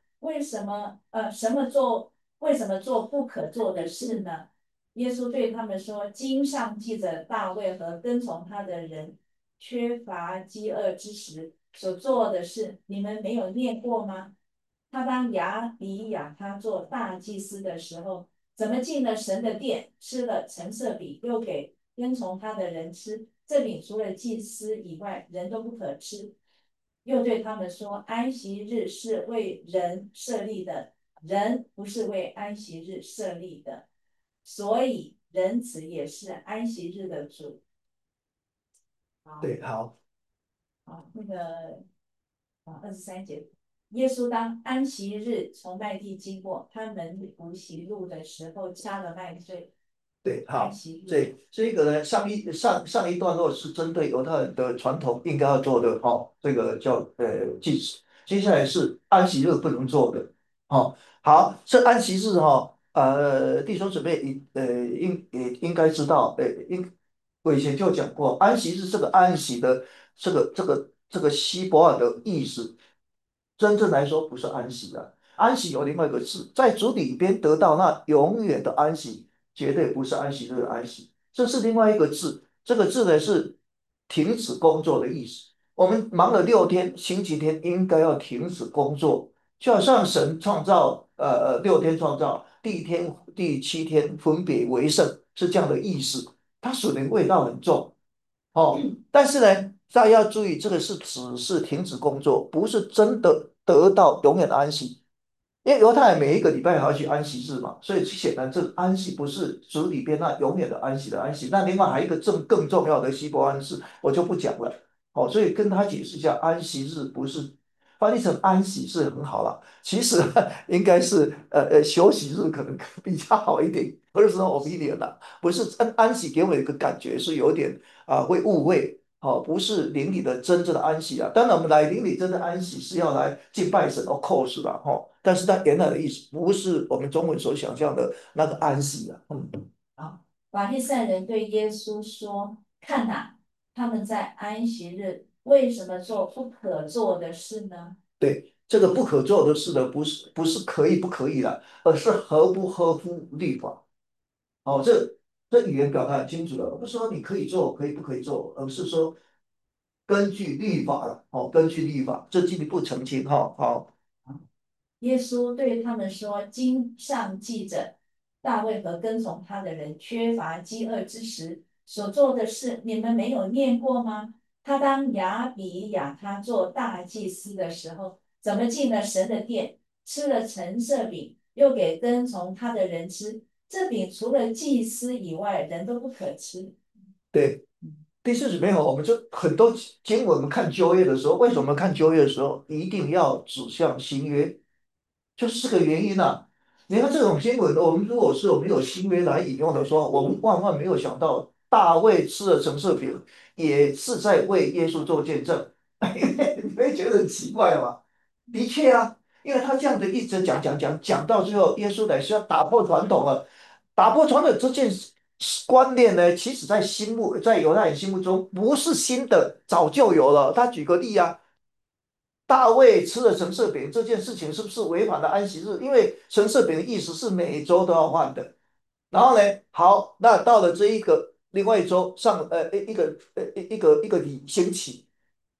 为什么做不可做的事呢？”耶稣对他们说：“经上记着大卫和跟从他的人缺乏饥饿之时所做的事，你们没有念过吗？他当亚比亚他做大祭司的时候，怎么进了神的殿，吃了陈设饼，又给跟从他的人吃？这饼除了祭司以外，人都不可吃。又对他们说：安息日是为人设立的，人不是为安息日设立的，所以人子也是安息日的主。”好， 对，好。 好，23节，耶稣当安息日从麦地经过，他们徒行路的时候，掐了麦穗。 对， 安好， 息日， 这个呢，上一段落是针对犹太人的传统应该要做的，这个叫祭祀。接下来是安息日不能做的，好，这安息日弟兄姊妹也应该知道，我以前就讲过，安息日这个安息的这个希伯来的意思，真正来说不是安息的，安息有另外一个字，在主里边得到那永远的安息。绝对不是安息日的安息，这是另外一个字。这个字呢是停止工作的意思。我们忙了6天，星期天应该要停止工作，就好像神创造6天创造，第7天分别为圣，是这样的意思。它属灵味道很重但是呢，大家要注意，这个是只是停止工作，不是真的得到永远的安息。因为犹太人每一个礼拜还要去安息日嘛，所以显然这个安息不是主里边那永远的安息的安息。那另外还有一个更重要的希伯安息，我就不讲了。所以跟他解释一下，安息日不是翻译成安息是很好了，其实应该是休息日可能比较好一点，不是说 obedient 啦，不是安息给我一个感觉是有点会误会。不是邻里的真正的安息啊。当然，我们来邻里真的安息是要来敬拜神，of course 啦，但是它原来的意思不是我们中文所想象的那个安息啊。 好，法利赛人对耶稣说：“看哪，他们在安息日为什么做不可做的事呢？” 对，这个不可做的事呢，不是可以不可以的，而是合不合乎律法。这语言表达很清楚了，不是说你可以做，可以不可以做，而是说根据律法了。根据律法，这进一步澄清哈。好。 耶稣对他们说：“经上记着，大卫和跟从他的人缺乏饥饿之时所做的事，你们没有念过吗？他当亚比亚他做大祭司的时候，怎么进了神的殿，吃了陈设饼，又给跟从他的人吃？这饼除了祭司以外，人都不可吃。” 对。第四姊妹我们就很多经文，我们看旧约的时候，为什么看旧约的时候一定要指向新约？就是这个原因啊。你看这种经文，如果我们有新约来引用的时候，我们万万没有想到大卫吃了橙色饼，也是在为耶稣做见证。你会觉得很奇怪吗？的确啊，因为他这样的一直讲到最后，耶稣来是要打破传统了。打破传统这件观念呢，其实在犹太人心目中不是新的，早就有了。他举个例啊，大卫吃了橙色饼这件事情是不是违反了安息日？因为橙色饼的意思是每周都要换的。然后呢，好，那到了这一个另外一周上一个星期，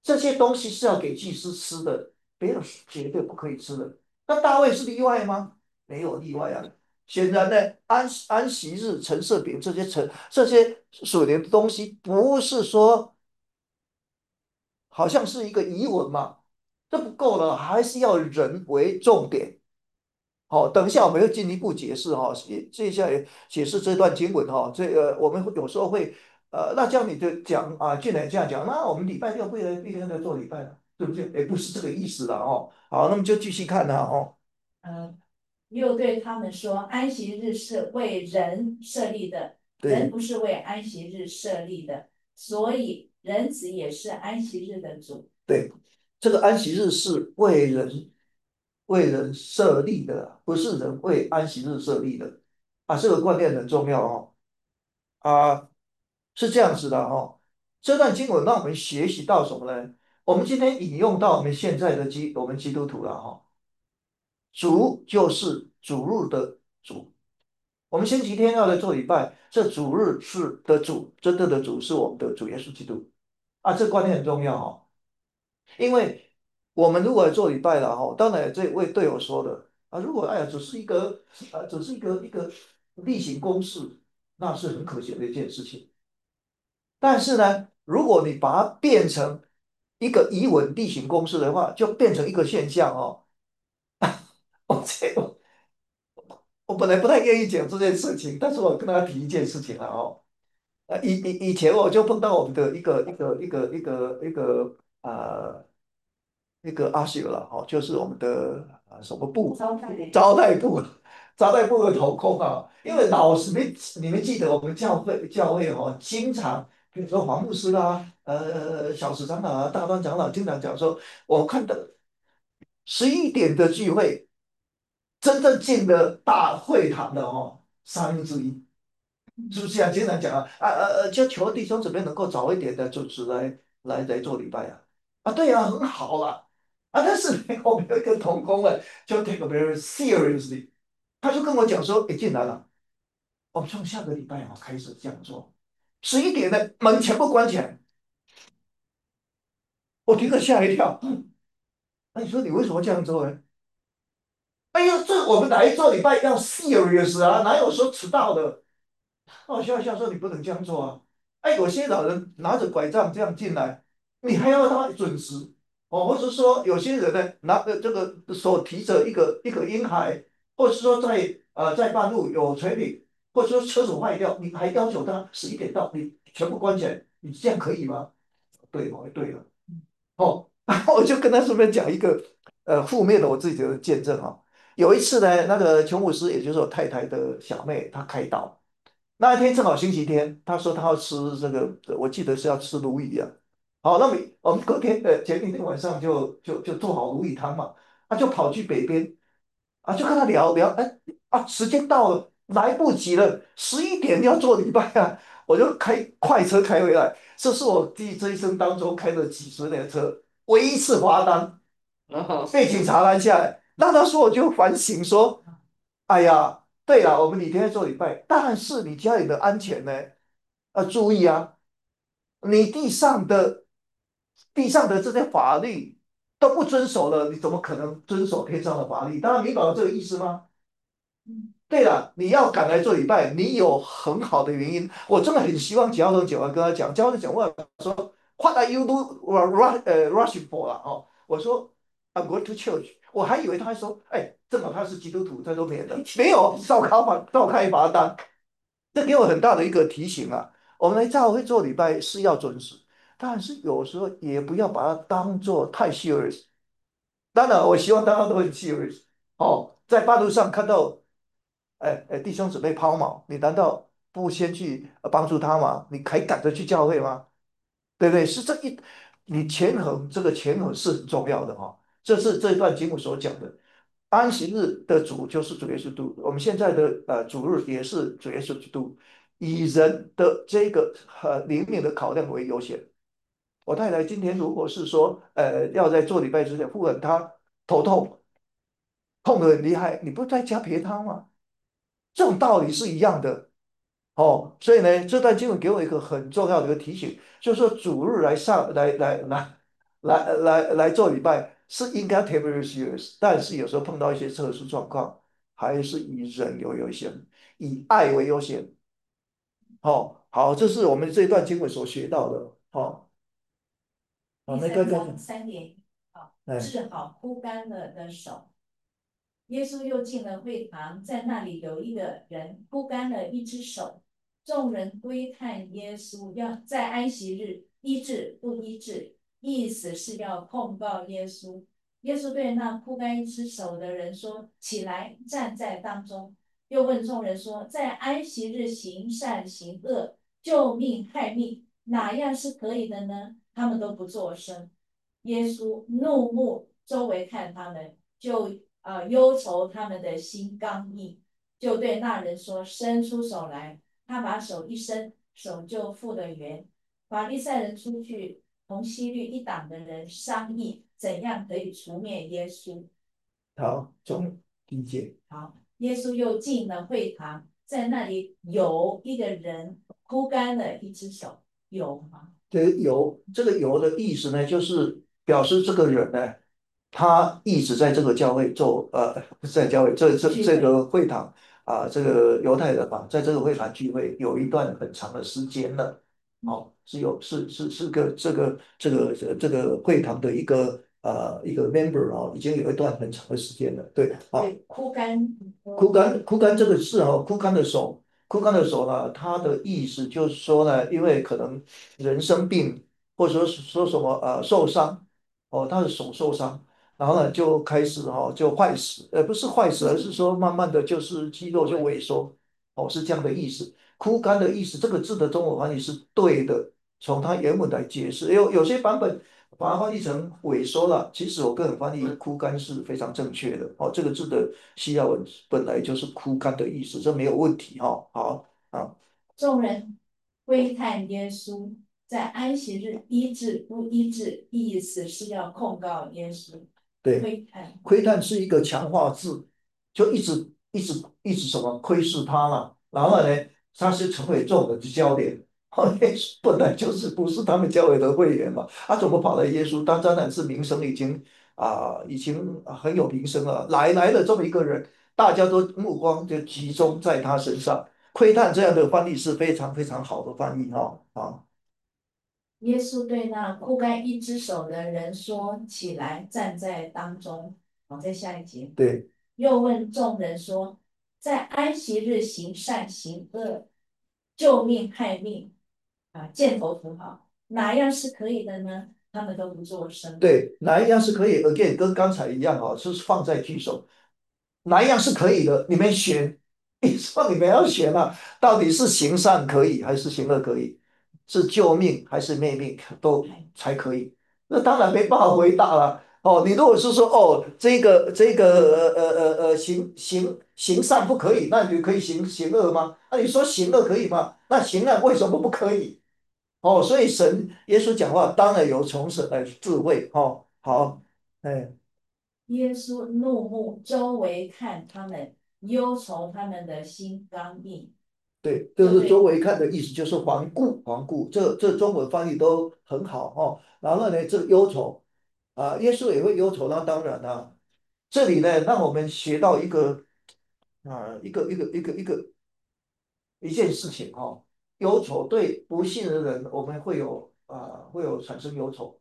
这些东西是要给祭司吃的，别人是绝对不可以吃的。那大卫是例外吗？没有例外啊。显然呢，安息日、陈设饼这些属灵的东西，不是说好像是一个遗文嘛，这不够了，还是要人为重点。好，等一下我们会进一步解释哈，接下来解释这段经文哈。这个我们有时候会那这样你就讲啊，既然这样讲，那我们礼拜六不能必须要做礼拜了，对不对？也不是这个意思了哦。好，那么就继续看了哦。 呃，又对他们说，安息日是为人设立的，人对不是为安息日设立的，所以人子也是安息日的主。 对，这个安息日是为人设立的，不是人为安息日设立的啊，这个观念很重要哦。啊，是这样子的哦。这段经文让我们学习到什么呢？我们今天引用到我们现在的我们基督徒了哈。主就是主日的主。我们星期天要来做礼拜，这主日是的主，真正的主是我们的主耶稣基督啊，这观念很重要哦。因为我们如果来做礼拜了哈，当然这位队友说的啊，如果哎呀只是一个例行公事，那是很可惜的一件事情。但是呢，如果你把它变成一个以稳例行公事的话，就变成一个现象哦。我本来不太愿意讲这件事情，但是我跟他提一件事情了哦。以前我就碰到我们的一个阿修了哦，就是我们的什么部招待部招待部的头空啊，因为老师你们记得我们教会哦，经常比如说黄牧师啦，小石长老啊，大专长老经常讲说，我看到11点的聚会，真正进了大会堂的哦，1/3。是不是啊？经常讲就求弟兄姊妹能够早一点的准时来做礼拜啊。啊，对啊，很好啦。啊，但是呢我们有一个同工啊，就 take it very seriously，他就跟我讲说，进来了，我们从下个礼拜开始这样做，11点呢门全部关起来，我听了吓一跳。那你说你为什么这样做呢？哎呀，这我们来做礼拜要 serious 啊，哪有说迟到的？哦，笑笑说你不能这样做啊！哎，有些老人拿着拐杖这样进来，你还要他准时哦，或者说有些人呢拿这个手提着一个婴孩，或者是说在半路有垂顶，或者说车子坏掉，你还要求他11点到，你全部关起来，你这样可以吗？对哦，对了，哦，然后我就跟他顺便讲一个负面的我自己的见证哦。有一次呢，那个琼姆斯，也就是我太太的小妹，她开刀。那一天正好星期天，他说他要吃这个，我记得是要吃鲈鱼啊。好，那么我们隔天前一天晚上就做好鲈鱼汤嘛，他就跑去北边啊，就跟他聊聊，哎时间到了，来不及了，11点要做礼拜啊，我就开快车开回来，这是我这一生当中开了几十年的车，唯一一次罚单，被警察拦下来。那他说我就反省说，哎呀，对了，我们每天在做礼拜，但是你家里的安全呢？注意啊，你地上的这些法律都不遵守了，你怎么可能遵守天上的法律？大家明白我这个意思吗？对了，你要赶来做礼拜，你有很好的原因。我真的很希望交通警官跟他讲，交通警官说，What are you rushing for 了哦？我说 I'm going to church。我还以为他还说，哎，正好他是基督徒，他说免的，没有，照开罚单。这给我很大的一个提醒啊。我们来教会做礼拜是要准时，但是有时候也不要把它当做太 serious。当然，我希望大家都很 serious。哦，在半路上看到，弟兄姊妹抛锚，你难道不先去帮助他吗？你还赶着去教会吗？对不对？是你这个权衡是很重要的哈、这是这一段经文所讲的。安息日的主就是主耶稣基督，我们现在的主日也是主耶稣基督，以人的这个灵敏的考量为优先。我太太今天如果是说要在做礼拜之前，不管她头痛得很厉害，你不在家陪她吗？这种道理是一样的。哦，所以呢，这段经文给我一个很重要的一个提醒，就是说主日来上来来来。 来做礼拜，是应该 take very serious，但是有时候碰到一些特殊状况，还是以人为优先，以爱为优先。好，好，这是我们这一段经文所学到的。好，好， 第那个三章3.1，好， 哎， 治好枯干了的手。耶稣又进了会堂，在那里有一个人枯干了一只手，众人归看耶稣，要在安息日医治不医治，意思是要控告耶稣。耶稣对那枯干一只手的人说：“起来，站在当中。”又问众人说：“在安息日行善行恶，救命害命，哪样是可以的呢？”他们都不作声。耶稣怒目周围看他们，就忧愁他们的心刚硬，就对那人说：“伸出手来。”他把手一伸，手就复了原。法利赛人出去同希律一党的人商议，怎样可以除灭耶稣。 好，从第一节。 好，耶稣又进了会堂，在那里有一个人枯干了一只手，有吗？ 这个油的意思呢，就是表示这个人呢，他一直在这个教会做不是在教会这个会堂这个犹太人嘛，在这个会堂聚会有一段很长的时间了。哦，是个这个会堂的一个 member 已经有一段很长的时间了。对， 对，枯干。 枯干这个字枯干的手呢，它的意思就是说呢，因为可能人生病，或者说什么受伤，他的手受伤，然后呢就开始就坏死，不是坏死，而是说慢慢的就是肌肉就萎缩，是这样的意思。枯干的意思，这个字的中文翻译是对的，从它原文来解释，有些版本把它翻译成萎缩了，其实我个人翻译枯干是非常正确的。这个字的希腊文本来就是枯干的意思，这没有问题。好啊， 众人窥探耶稣在安息日医治不医治，意思是要控告耶稣。 对。 窥探。 窥探是一个强化字，就一直什么窥视他了，然后呢，他是成为众人的焦点。耶稣本来就是不是他们教会的会员嘛，他怎么跑来耶稣？他当然是名声已经很有名声了，来了这么一个人，大家都目光就集中在他身上。窥探这样的翻译是非常非常好的翻译耶稣对那枯干一只手的人说：“起来，站在当中。”好，在下一节， 对又问众人说：“在安息日行善行恶，救命害命，箭头图好，哪样是可以的呢？”他们都不作声。 对，哪一样是可以？again，跟刚才一样是放在句首。哪一样是可以的？你们选，你说你们要选到底是行善可以还是行恶可以？是救命还是灭命都才可以？那当然没办法回答了。你如果是说这个行善不可以，那你可以行恶吗？那你说行恶可以吗？那行善为什么不可以？所以耶稣讲话当然有从神来智慧。好，哎。 耶稣怒目周围看他们，忧愁他们的心刚硬， 对，就是周就对。 围看的意思，就是环顾，这中文翻译都很好然后呢，这个忧愁耶稣也会忧愁，那当然这里呢，让我们学到一个一件事情忧愁对不信的人，我们会有产生忧愁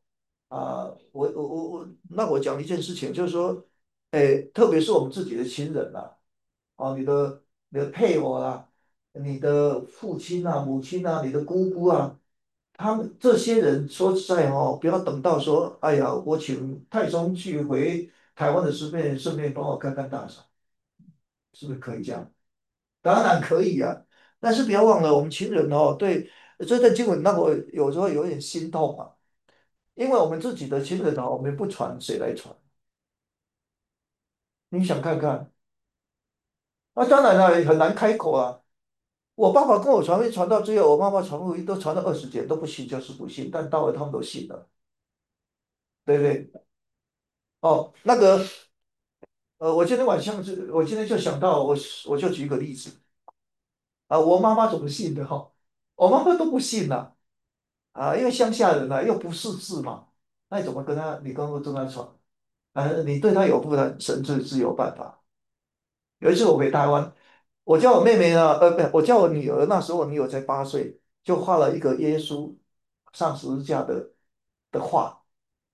那我讲一件事情，就是说，特别是我们自己的亲人你的配偶你的父亲母亲你的姑姑他们这些人说实在不要等到说，哎呀，我请太宗去回台湾的顺便帮我看看大嫂，是不是可以这样？当然可以但是不要忘了，我们亲人对这段经文让我有时候有点心痛因为我们自己的亲人我们不传，谁来传？你想看看，当然了，很难开口我爸爸跟我传到最后，我妈妈传福音都传了20年都不信，就是不信，但到了他们都信了，对不对？那个我今天就想到我就举个例子我妈妈怎么信的我妈妈都不信因为乡下人又不识字嘛， 那你怎么跟他，你跟他传？你对他有负担，神自有办法。有一次我回台湾，我叫我妹妹呢，不，我叫我女儿，那时候我女儿才8岁，就画了一个耶稣上十字架的画。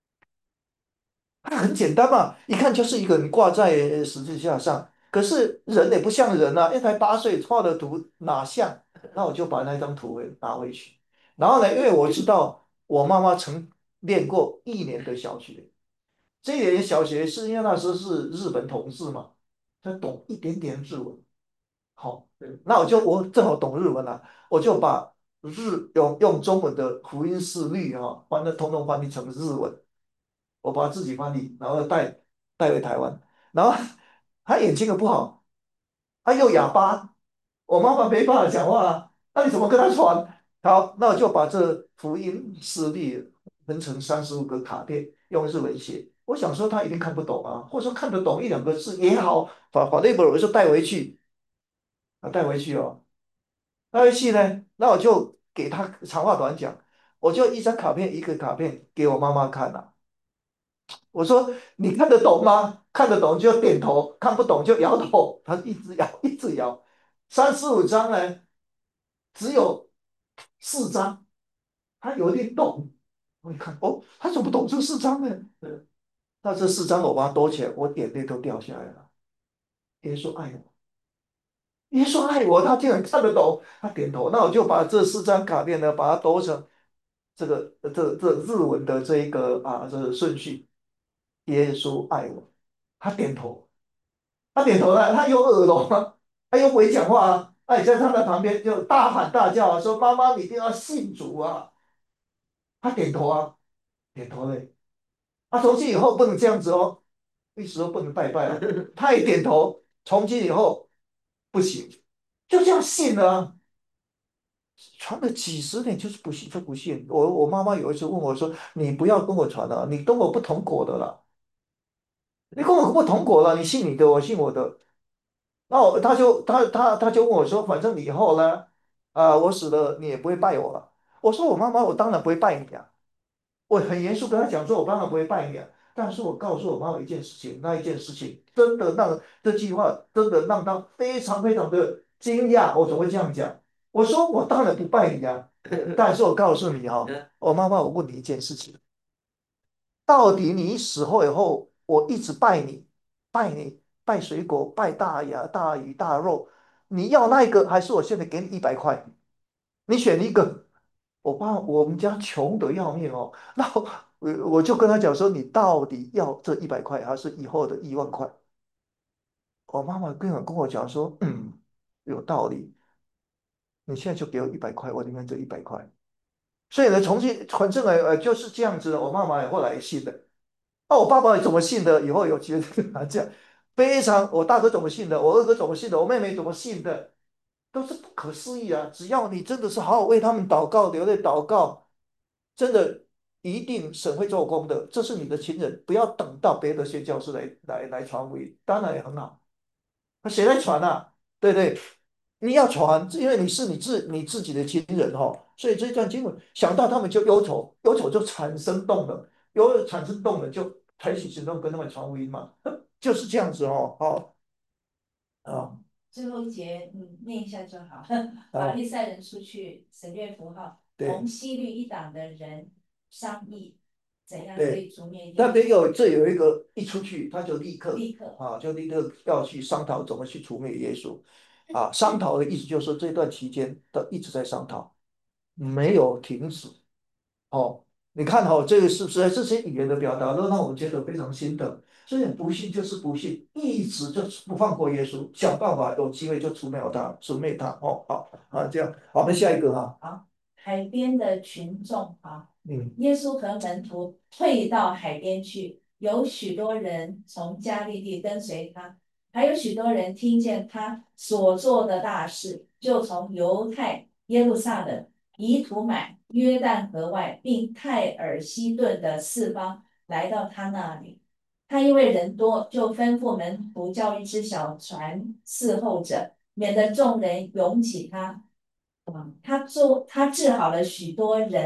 很简单嘛，一看就是一个人挂在十字架上。可是人也不像人啊，一才8岁画的图哪像？那我就把那张图给拿回去。然后呢，因为我知道我妈妈曾念过1年的小学，这一年小学是因为那时候是日本统治嘛，她懂一点点日文。好，那我正好懂日文啊，我就把用中文的福音事律啊，统统翻译成日文。我把自己翻译，然后带回台湾，然后他眼睛又不好，他又哑巴，我妈妈没办法讲话啊，那你怎么跟他传？好，那我就把这福音事例分成35个卡片，用日文写。我想说他一定看不懂啊，或者说看得懂1、2个字也好，把那本我就带回去，带回去哦。带回去呢，那我就给他长话短讲，我就一张卡片一个卡片给我妈妈看啊。我说你看得懂吗？看得懂就点头，看不懂就摇头。他一直摇，一直摇。35张呢，只有4张，他有点懂。我一看，哦，他怎么懂这4张呢？那这4张我把它躲起来，我眼泪都掉下来了。耶稣爱我，耶稣爱我，他竟然看得懂，他点头。那我就把这4张卡片呢，把它读成这日文的这一个这个顺序。耶稣爱我，他点头。他点头了，他有耳聋啊，他又不会讲话啊，那你在他的旁边就大喊大叫啊，说："妈妈，你一定要信主啊！"他点头啊，点头嘞。他从今以后不能这样子哦，一时都不能拜拜了。他一点头，从今以后不行，就这样信了啊。传了几十年，就是不信就不信。我妈妈有一次问我说："你不要跟我传了，你跟我不同国的了，你跟我不同国了，你信你的，我信我的。"那他就问我说："反正你以后呢，我死了你也不会拜我了。"我说："我妈妈，我当然不会拜你啊。"我很严肃跟他讲说："我当然不会拜你啊。"但是我告诉我妈妈一件事情，那一件事情真的让这句话真的让她非常非常的惊讶。我怎么会这样讲？我说："我当然不拜你啊，但是我告诉你哈、我妈妈，我问你一件事情。"到底你死后以后，我一直拜你，拜你，拜水果，拜大牙、大鱼、大肉，你要那一个，还是我现在给你100块？你选一个。我们家穷得要命哦，那我就跟他讲说，你到底要这100块，还是以后的1万块？我妈妈跟我讲说，有道理，你现在就给我一百块，我宁愿这100块。所以呢，重庆反正就是这样子的，我妈妈也后来也信了。我爸爸怎么信的？以后有机会跟他讲。非常，我大哥怎么信的？我二哥怎么信的？我妹妹怎么信的？都是不可思议啊！只要你真的是好好为他们祷告，流泪祷告，真的一定神会做工的。这是你的亲人，不要等到别的宣教师来传福音，当然也很好。那谁来传啊？对不对？你要传，因为你是你自己的亲人哈、所以这段经文想到他们就忧愁，忧愁就产生动了，产生动了就采取行动跟他们传福音嘛，就是这样子哦。好啊最后一节，念一下就好。法啊， 利赛人出去省略符号，同对西律一党的人商议怎样可对， 以除灭耶那边稣， 有一个一出去，他就立刻立刻就立刻要去商讨怎么去除灭耶稣商讨的意思就是说这段期间都一直在商讨，没有停止。哦，你看哦，这个是不是这些语言的表达都让我们觉得非常心疼？所以不信就是不信，一直就不放过耶稣，想办法有机会就除灭他，除灭他。哦，好这样，好，我们下一个哈。 好，海边的群众啊， 嗯， 耶稣和门徒退到海边去，有许多人从加利利跟随他，还有许多人听见他所做的大事，就从犹太、耶路撒冷、以土满、约旦河外，并泰尔西顿的四方来到他那里。他因为人多，就吩咐门徒叫一只小船伺候着，免得众人拥挤他。他治好了许多人，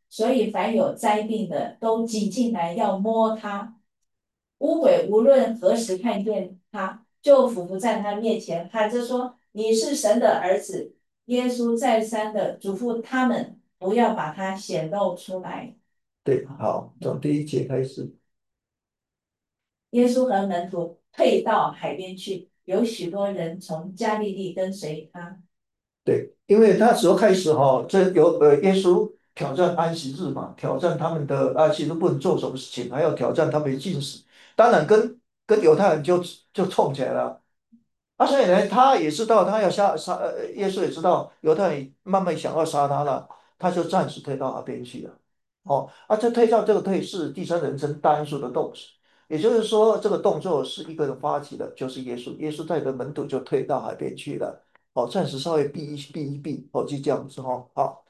所以凡有灾病的都挤进来要摸他。污鬼无论何时看见他，就俯伏在他面前，喊着说：“你是神的儿子。”耶稣再三的嘱咐他们，不要把他显露出来。 对，好，从第一节开始。 耶稣和门徒退到海边去，有许多人从加利利跟随他。 对，因为那时候开始哈，这有耶稣挑战安息日嘛，挑战他们的其实不能做什么事情，还要挑战他们的禁食，当然跟犹太人就冲起来了。所以呢，他也知道他要杀，耶稣也知道犹太人慢慢想要杀他了，他就暂时退到那边去了。这退到这个退是第三人称单数的动词，也就是说这个动作是一个人发起的，就是耶稣，耶稣带着门徒就退到海边去了。暂时稍微避一避，就这样子好。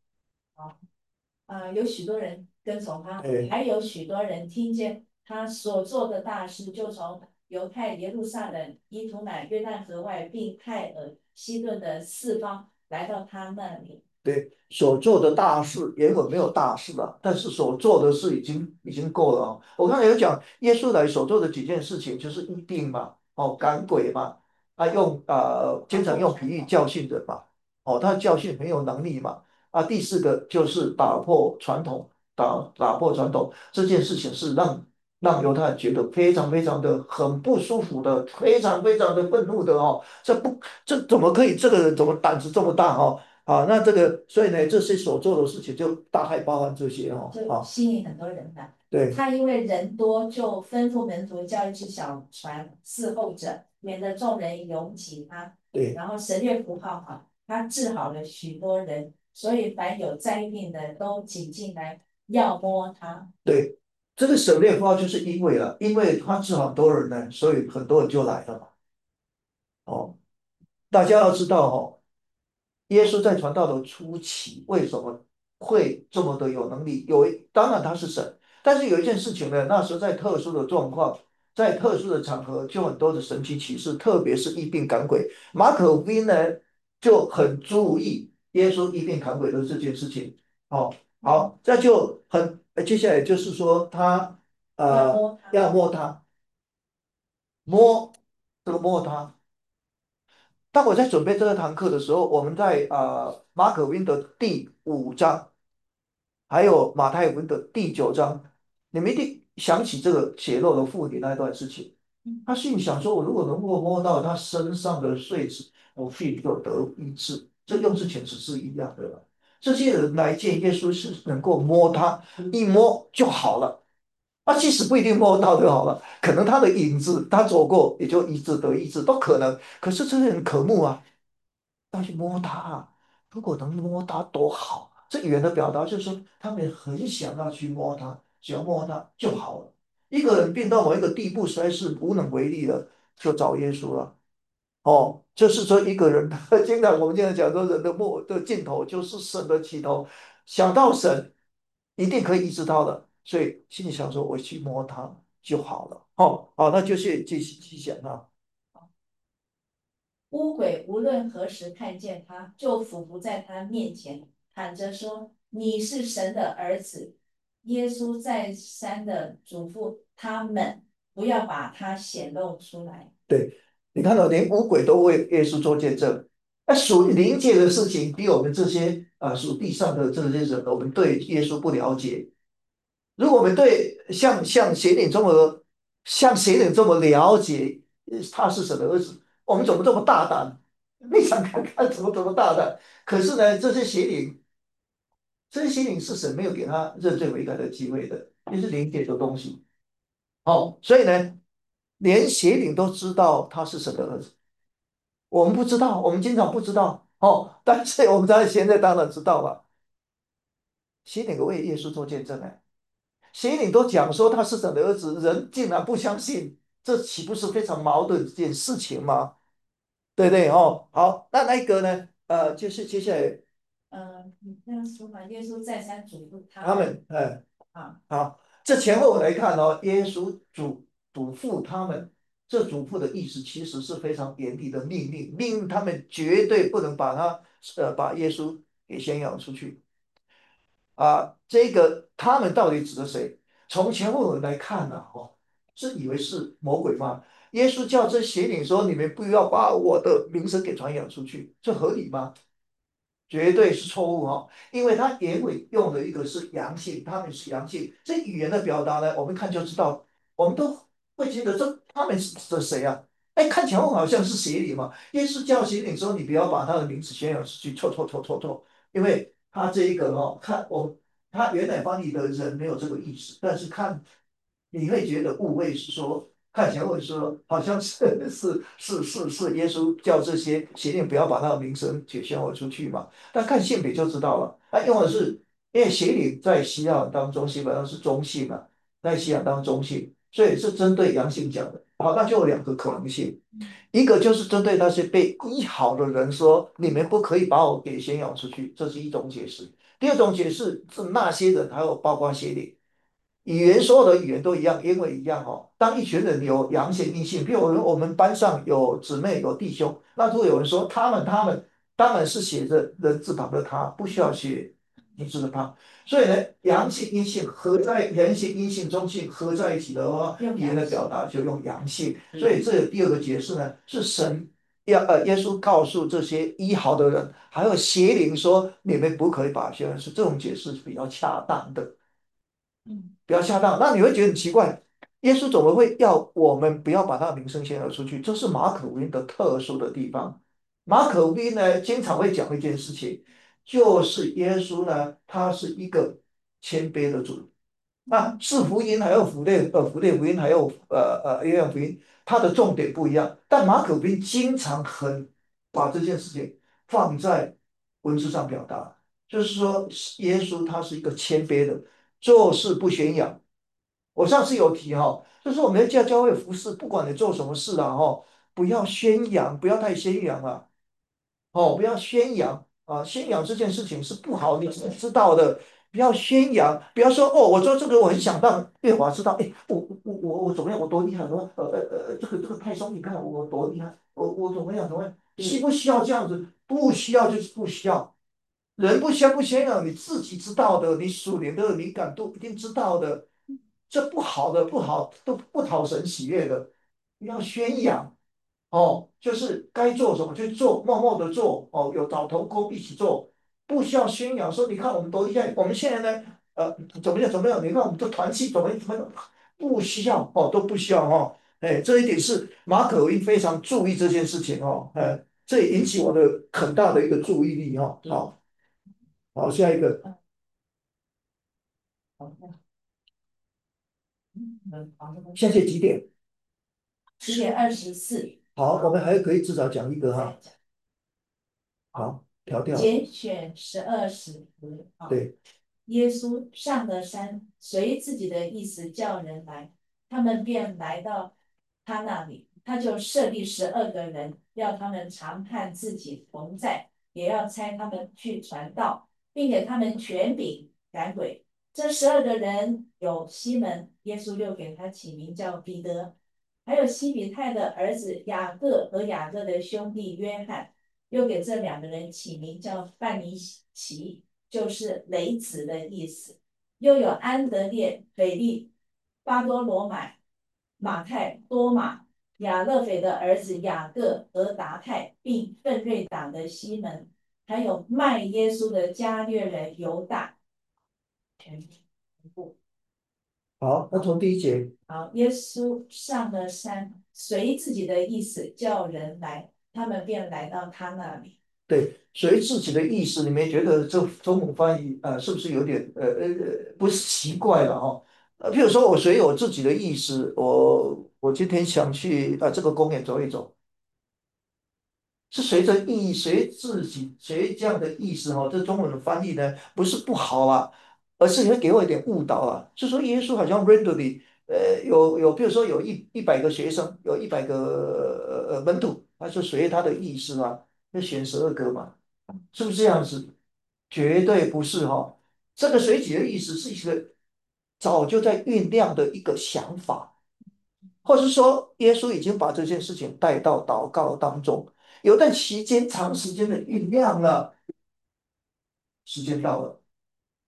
有许多人跟从他， 哎， 还有许多人听见他所做的大事，就从犹太、耶路撒冷、伊图乃、约旦河外，并泰尔、西顿的四方来到他那里。 对，所做的大事原本没有大事了，但是所做的事已经够了我刚才有讲，耶稣来所做的几件事情，就是医病嘛，赶鬼嘛，经常用比喻教训人嘛，他教训很有能力嘛，第四个就是打破传统这件事情是让犹太人觉得非常非常的很不舒服的，非常非常的愤怒的这怎么可以？这个人怎么胆子这么大那这个，所以呢，这些所做的事情就大概包含这些就吸引很多人来。 对他因为人多，就吩咐门徒叫一只小船伺候着，免得众人拥挤他。 对然后神乐符号他治好了许多人，所以凡有灾病的都挤进来要摸他。 对，这个省略号就是因为他治好很多人呢，所以很多人就来了嘛。大家要知道耶稣在传道的初期为什么会这么的有能力？当然他是神，但是有一件事情呢，那时候在特殊的状况，在特殊的场合，就很多的神奇启示，特别是医病赶鬼。马可福音呢就很注意耶稣医病赶鬼的这件事情。好，这就接下来就是说他要摸他。 要摸他，摸摸他。当我在准备这堂课的时候，我们在马可福音的第5章，还有马太福音的第9章，你们一定想起这个血肉的妇女那一段事情。他心里想说：我如果能够摸到他身上的穗子，我必就得医治。这用之前只是一样的了。这些人来见耶稣是能够摸他，一摸就好了。即使不一定摸到就好了，可能他的影子他走过，也就医治得医治都可能。可是这些人渴慕要去摸它如果能摸它多好！这语言的表达就是说，他们很想要去摸它，只要摸它就好了。一个人病到某一个地步，实在是无能为力了，就找耶稣了。就是说一个人，我们经常讲说，人的尽头就是神的起头。想到神，一定可以医治到的，所以心里想说，我去摸它就好了。好，那就是继续讲污鬼无论何时看见他，就俯伏在他面前，喊着说：“你是神的儿子。”耶稣再三的嘱咐他们，不要把他显露出来。 对，你看到连乌鬼都为耶稣做见证，那属灵界的事情，比我们这些属地上的这些人，我们对耶稣不了解。如果我们对像邪灵这么了解，他是神的儿子，我们怎么这么大胆？你想看看怎么大胆？可是呢，这些邪灵是神没有给他认罪悔改的机会的，也是灵界的东西。所以呢，连邪灵都知道他是神的儿子。我们不知道，我们经常不知道但是我们现在当然知道了。邪灵为耶稣做见证邪灵都讲说他是神的儿子，人竟然不相信，这岂不是非常矛盾的一件事情吗？对不对好，那个呢？就是接下来你这样说嘛，耶稣再三嘱咐他他们们啊。 好，这前后来看耶稣嘱咐他们，这嘱咐的意思其实是非常严厉的命令，命令他们绝对不能把耶稣给宣扬出去。 这个他们到底指的谁？从前后文来看呢、是以为是魔鬼吗？耶稣叫这邪灵说：“你们不要把我的名声给传扬出去，这合理吗？”绝对是错误因为他原文用的一个是阳性，他们是阳性，这语言的表达呢，我们看就知道，我们都会觉得这他们是指的谁啊？哎，看起来好像是邪灵嘛。耶稣叫邪灵说：“你不要把他的名字宣扬出去。”错错错错错，因为他这一个看他原来翻译的人没有这个意思，但是你会觉得误会是说，看起来会说好像是耶稣叫这些邪灵不要把他的名声给宣扬出去嘛。但看性别就知道了，他用的是因为邪灵在西洋当中基本上是中性嘛，在西洋当中性，所以是针对阳性讲的。好，那就有两个可能性，一个就是针对那些被医好的人说，你们不可以把我给宣扬出去，这是一种解释。第二种解释是那些人，还有包括邪灵。语言所有的语言都一样，因为一样当一群人有阳性、阴性，比如我们班上有姊妹、有弟兄，那如果有人说他们当然是写着人字旁的他，不需要写女字旁。所以呢，阳性、阴性合在阳性、阴性、中性合在一起的话，语言的表达就用阳性。所以这第二个解释呢，是神耶稣告诉这些医好的人，还有邪灵说，你们不可以把宣是这种解释是比较恰当的。 嗯不要下当。那你会觉得很奇怪，耶稣怎么会要我们不要把他的名声宣扬出去？这是马可福音的特殊的地方。马可福音呢，经常会讲一件事情，就是耶稣呢，他是一个谦卑的主。四福音还有福音还有约翰福音，它的重点不一样。但马可福音经常把这件事情放在文字上表达，就是说耶稣他是一个谦卑的。做事不宣扬。我上次有提就是我们在教会服侍，不管你做什么事不要宣扬，不要太宣扬啊，不要宣扬宣扬这件事情是不好，你是知道的。不要宣扬，不要说我做这个我很想让月华知道，哎，我怎么样，我多厉害，这个派兄，你看我多厉害，我怎么样，需不需要这样子？不需要就是不需要。人不宣不宣扬，你自己知道的，你属灵的敏感度一定知道的。这不好的不好，都不讨神喜悦的。要宣扬就是该做什么就做，默默的做有找同工一起做，不需要宣扬说你看我们多厉害，我们现在呢怎么样，你看我们这团契怎么样，不需要都不需要哎，这一点是马可威非常注意这件事情这也引起我的很大的一个注意力好。好，下一个，现在几点？ 10:24。 好，我们还可以至少讲一个好，调掉。 拣选12使徒对耶稣上了山，随自己的意思叫人来，他们便来到他那里，他就设立12个人，要他们常和自己同在，也要差他们去传道，并给他们权柄赶鬼。这12个人有西门，耶稣又给他起名叫彼得，还有西比泰的儿子雅各和雅各的兄弟约翰，又给这2个人起名叫范尼奇，就是雷子的意思。又有安德烈、腓力、巴多罗买、马太、多马、亚勒腓的儿子雅各和达泰，并奋锐党的西门，还有卖耶稣的加略人犹大。全部。 好，那从第一节， 好，耶稣上了山，随自己的意思叫人来，他们便来到他那里。 对，随自己的意思，你们觉得这中文翻译是不是有点不是奇怪了譬如说我随我自己的意思，我今天想去这个公园走一走，是随着意义，随自己，随这样的意思这中文的翻译呢，不是不好啊，而是会给我一点误导啊。就说耶稣好像 randomly，比如说有一百个学生，有100个门徒，他就随他的意思嘛，就选12个嘛，是不是这样子？绝对不是这个随己的意思是一个早就在酝酿的一个想法。或是说，耶稣已经把这件事情带到祷告当中，有段期间长时间的酝酿了，时间到了，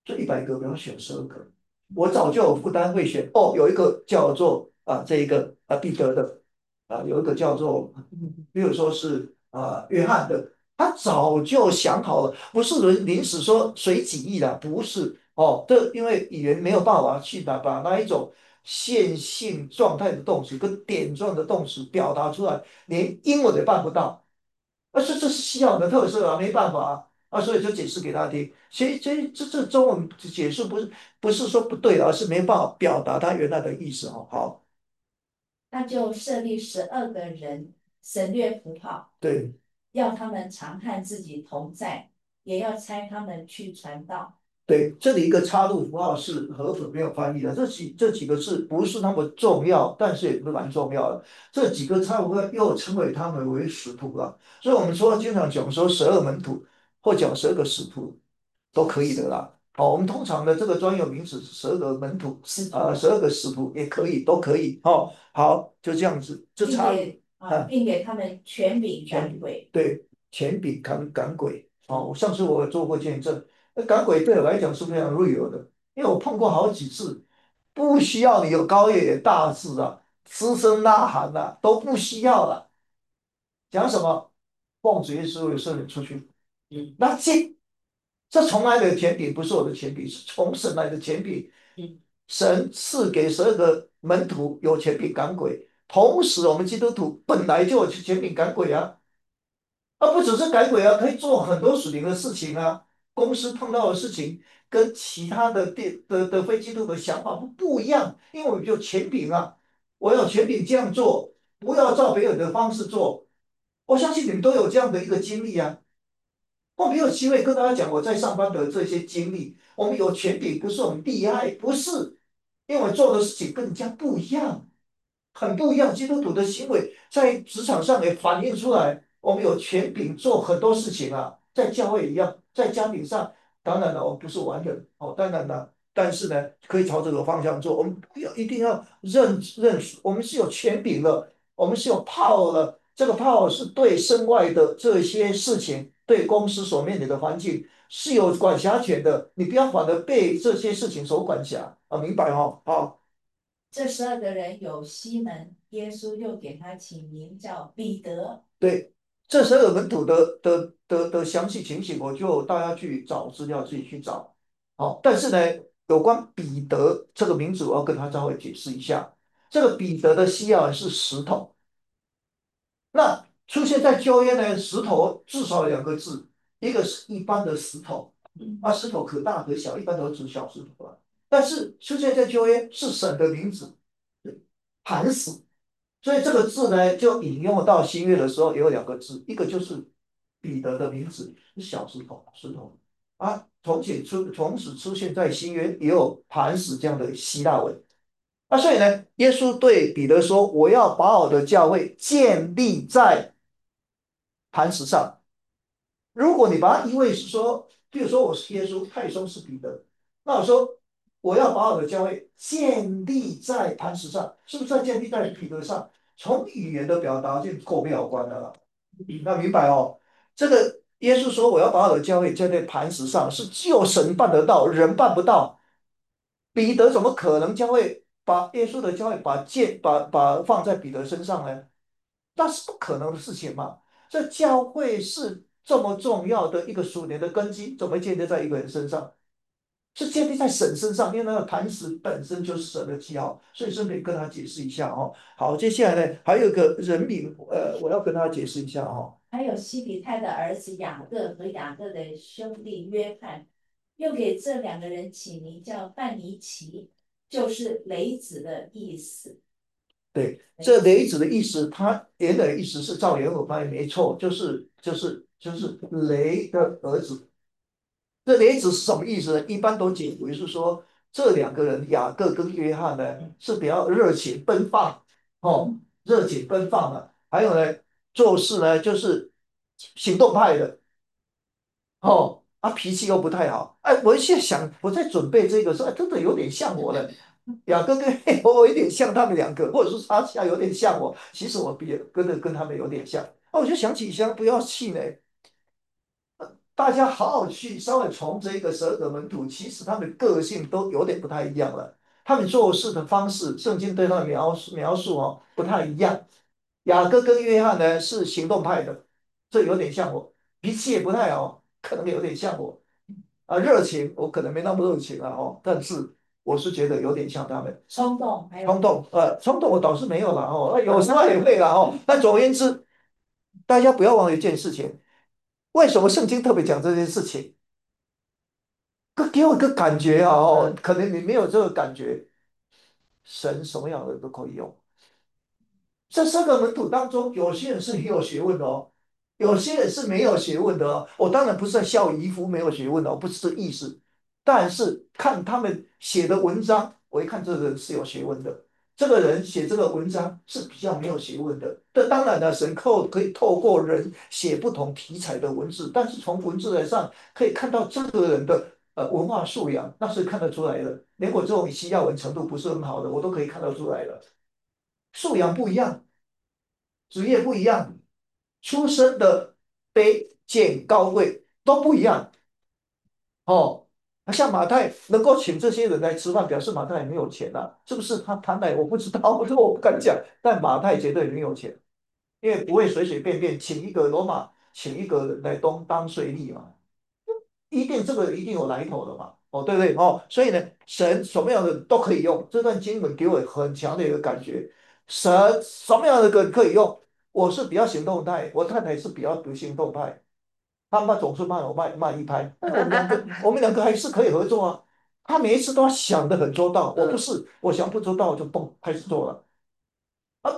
这100个，不要选12个。我早就有负担会选哦，有一个叫做这一个彼得的有一个叫做比如说是约翰的，他早就想好了，不是临时说随己意的，不是哦。这因为语言没有办法去把那一种线性状态的动词跟点状的动词表达出来，连英文也办不到。这是西洋的特色啊，没办法所以就解释给他听。其实这中文解释不是说不对，而是没办法表达他原来的意思哦。好， 他就设立12个人省略符号， 对要他们常和自己同在，也要差他们去传道。 对，这里一个插入符号是和粉没有翻译的，这几个字不是那么重要，但是也不是蛮重要的。这几个插入符号又称为他们为使徒了，所以我们经常讲说12门徒或讲12个使徒都可以的啦。好，我们通常的这个专有名词是12个门徒使徒， 12个使徒也可以，都可以。好，就这样子，这插入。 并给他们权柄权柄， 赶鬼。 对，权柄赶鬼。上次我有做过见证，那赶鬼对我来讲是非常 real 的，因为我碰过好几次，不需要你有高野野大志资深呐喊都不需要了。讲什么？奉主耶稣为圣灵出去。那这从来的权柄不是我的权柄，是从神来的权柄。神赐给12个门徒有权柄赶鬼，同时我们基督徒本来就有权柄赶鬼啊。不只是改轨可以做很多属灵的事情啊。公司碰到的事情跟其他的非基督的想法不一样，因为我有权柄我有权柄这样做，不要照别人的方式做。我相信你们都有这样的一个经历啊。我没有机会跟大家讲我在上班的这些经历。我们有权柄，不是我们厉害，不是，因为我做的事情跟人家不一样。很不一样。基督徒的行为在职场上也反映出来，我们有权柄做很多事情在教会一样，在家庭上，当然了，我们不是完人当然了，但是呢，可以朝这个方向做。我们不要一定要认识，我们是有权柄的，我们是有 power 的。这个 power 是对身外的这些事情，对公司所面临的环境是有管辖权的。你不要反而被这些事情所管辖明白好。 这12个人有西门，耶稣又给他起名叫彼得。 对，这12门徒的详细情形，我就大家去找资料，自己去找。好，但是呢，有关彼得这个名字，我要跟他稍微解释一下。这个彼得的西亚文是石头，那出现在旧约呢，石头至少有2个字，一个是一般的石头，石头可大可小，一般都指小石头但是出现在旧约是神的名字，磐石。所以这个字呢，就引用到新约的时候，也有2个字，一个就是彼得的名字是小石头，石头从此出现在新约，也有磐石这样的希腊文。所以呢，耶稣对彼得说：“我要把我的教会建立在磐石上。”如果你把它意味是说，比如说我是耶稣，太松是彼得，那我说我要把我的教会建立在磐石上，是不是在建立在彼得上？从语言的表达就够妙观的了。那明白这个耶稣说我要把我的教会建在磐石上，是只有神办得到，人办不到。彼得怎么可能把耶稣的教会把放在彼得身上呢？那是不可能的事情嘛。这教会是这么重要的一个属灵的根基，怎么建立在一个人身上？是建立在神身上，因为那个磐石本身就是神的记号，所以顺便跟他解释一下好，接下来呢，还有一个人名，我要跟他解释一下还有西比泰的儿子雅各和雅各的兄弟约翰，又给这2个人起名叫范尼奇，就是雷子的意思。 对，这雷子的意思，他原来的意思是照原文翻译没错，就是雷的儿子。这雷子是什么意思呢？一般都解读是说，这2个人雅各跟约翰呢是比较热情奔放热情奔放还有呢做事呢就是行动派的脾气又不太好。我现在想我在准备这个时候，真的有点像我了。雅各跟我有点像他们2个，或者是阿西亚有点像我。其实我跟他们有点像。我就想起不要气馁。 大家好好去稍微从这个12个门徒，其实他们的个性都有点不太一样了，他们做事的方式，圣经对他的描述哦不太一样。雅各跟约翰呢是行动派的，这有点像我，脾气也不太好，可能有点像我啊，热情我可能没那么热情了哦，但是我是觉得有点像他们。 冲动，还有冲动，冲动我倒是没有了哦，有时候也会了哦。但总而言之，大家不要忘了一件事情，为什么圣经特别讲这件事情？给我一个感觉啊，哦，可能你没有这个感觉，神什么样的人都可以用。这3个门徒当中，有些人是很有学问的哦，有些人是没有学问的哦。我当然不是在笑渔夫没有学问的哦，不是这个意思。但是看他们写的文章，我一看这个人是有学问的。这个人写这个文章是比较没有学问的。这当然了，神可以透过人写不同题材的文字，但是从文字来上可以看到这个人的文化素养，那是看得出来的。连我这种西亚文程度不是很好的，我都可以看得出来了。素养不一样，职业不一样，出身的卑贱高贵都不一样哦。像马太能够请这些人来吃饭，表示马太也没有钱啊，是不是？他谈来我不知道，这我不敢讲。但马太绝对很有钱，因为不会随随便便请一个罗马请一个人来当税吏嘛。一定这个一定有来头的嘛，哦，对不对？哦，所以呢，神什么样的都可以用。这段经文给我很强的一个感觉，神什么样的人可以用？我是比较行动派，我太太是比较不行动派，他总是慢我慢一拍，但我们两个还是可以合作啊。他每一次都要想得很周到，我不是，我想不周到我就蹦开始做了。啊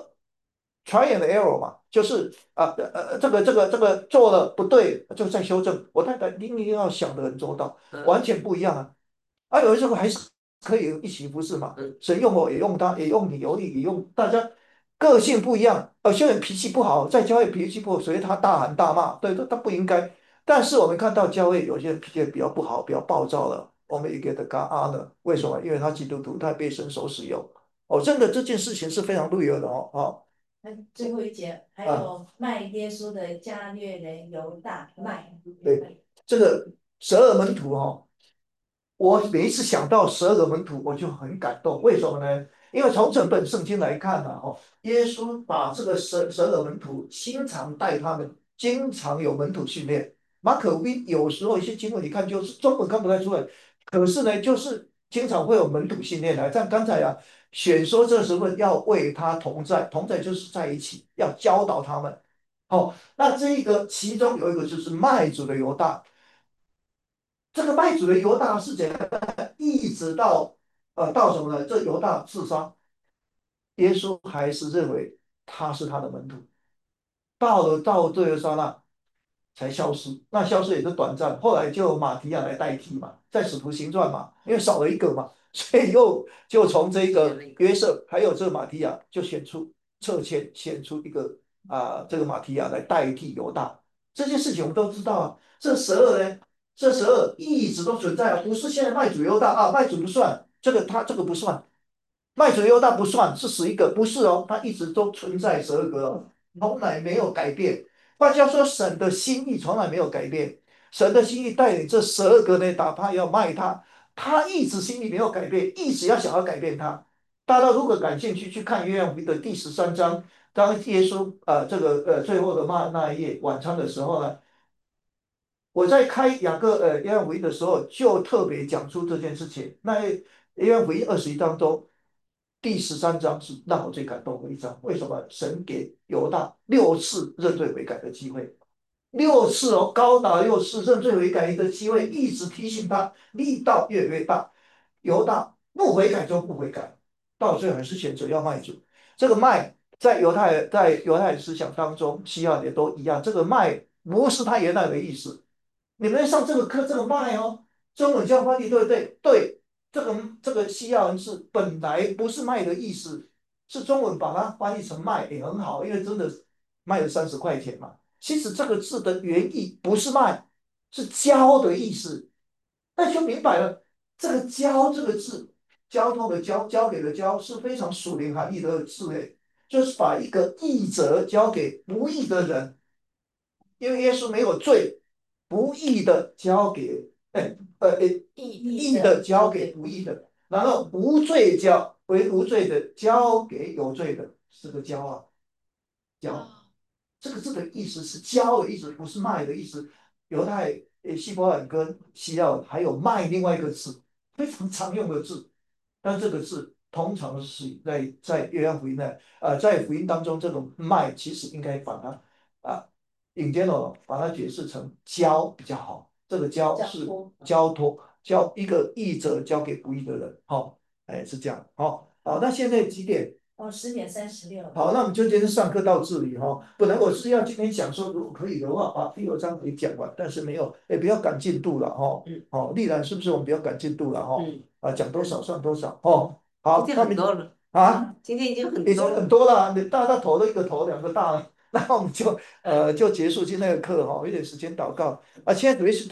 try and error 嘛，就是这个做了不对就再修正。我太太一定要想得很周到，完全不一样啊。有的时候还是可以一起服侍嘛，神用我也用他，也用你，有你也用大家，个性不一样。有些人脾气不好，在教会脾气不好，所以他大喊大骂，对，他不应该。但是我们看到教会有些人脾气比较不好，比较暴躁了，我们也给他加 honor。为什么？因为他基督徒，他被神所使用。哦，真的这件事情是非常 real 的哦， 最后一节，还啊。 有卖耶稣的加略人犹大卖。 对，这个12门徒哦，我每一次想到12个门徒，我就很感动。为什么呢？因为从整本圣经来看呢，耶稣把这个十二个门徒经常带他们，经常有门徒训练。马可福音有时候一些经文你看就是中文看不太出来，可是呢，就是经常会有门徒训练来。像刚才啊，选说这时候要为他同在，同在就是在一起，要教导他们。那这一个其中有一个就是卖主的犹大。这个卖主的犹大是怎样？一直到什么呢？这犹大自杀，耶稣还是认为他是他的门徒。到这个刹那才消失，那消失也是短暂。后来就马提亚来代替嘛，在使徒行传嘛，因为少了一个嘛，所以就从这个约瑟还有这个马提亚就选出一个这个马提亚来代替犹大。这件事情我们都知道啊。这12一直都存在啊，不是现在卖主犹大啊，卖主不算，这个不算。麦哲优大不算是11个，不是哦，它一直都存在12个哦，从来没有改变。换句话说，神的心意从来没有改变。神的心意带领这12个呢，哪怕要卖他，他一直心里没有改变，一直要想要改变他。大家如果感兴趣，去看约翰福音的第13章，当耶稣最后的那一夜晚餐的时候呢，我在开约翰福音的时候，就特别讲出这件事情。那约翰福音21章中，第13章是让我最感动的一章。为什么？神给犹大6次认罪悔改的机会，六次哦，高达6次认罪悔改的机会，一直提醒他，力道越来越大。犹大不悔改就不悔改，到最后还是选择要卖主。这个卖在犹太思想当中，西亚也都一样。这个卖不是他原来的意思。你们上这个课，这个卖哦，中文叫翻译对不对？对，这个西亚文字本来不是卖的意思，是中文把它翻译成卖也很好，因为真的卖了30块钱嘛。其实这个字的原意不是卖，是交的意思。那就明白了，这个交这个字，交通的交，交给的交是非常属灵含义的字诶，就是把一个义者交给不义的人，因为耶稣没有罪。 不义的交给义的交给不义的，然后无罪的交给有罪的，是个交啊，交。这个字的意思是交的意思，不是卖的意思。犹太、希伯来跟希腊还有卖另外一个字，非常常用的字。但这个字通常是在约翰福音在福音当中，这种卖其实应该把它引荐了，把它解释成交比较好。这个交是交托，交一个义者交给不义的人，好、哎是这样，好，那现在几点？ 10:36。 好，那我们就今天上课到这里哈。本来我是要今天想说，如果可以的话，把第二章给讲完，但是没有，哎，不要赶进度了哈。好，丽兰是不是我们不要赶进度了哈？讲多少算多少哦。好， 今天很多了啊， 今天已经很已经多了。 很多了，你大头了一个头，两个大了，那我们就结束今天的课哈，有点时间祷告啊。现在主要是。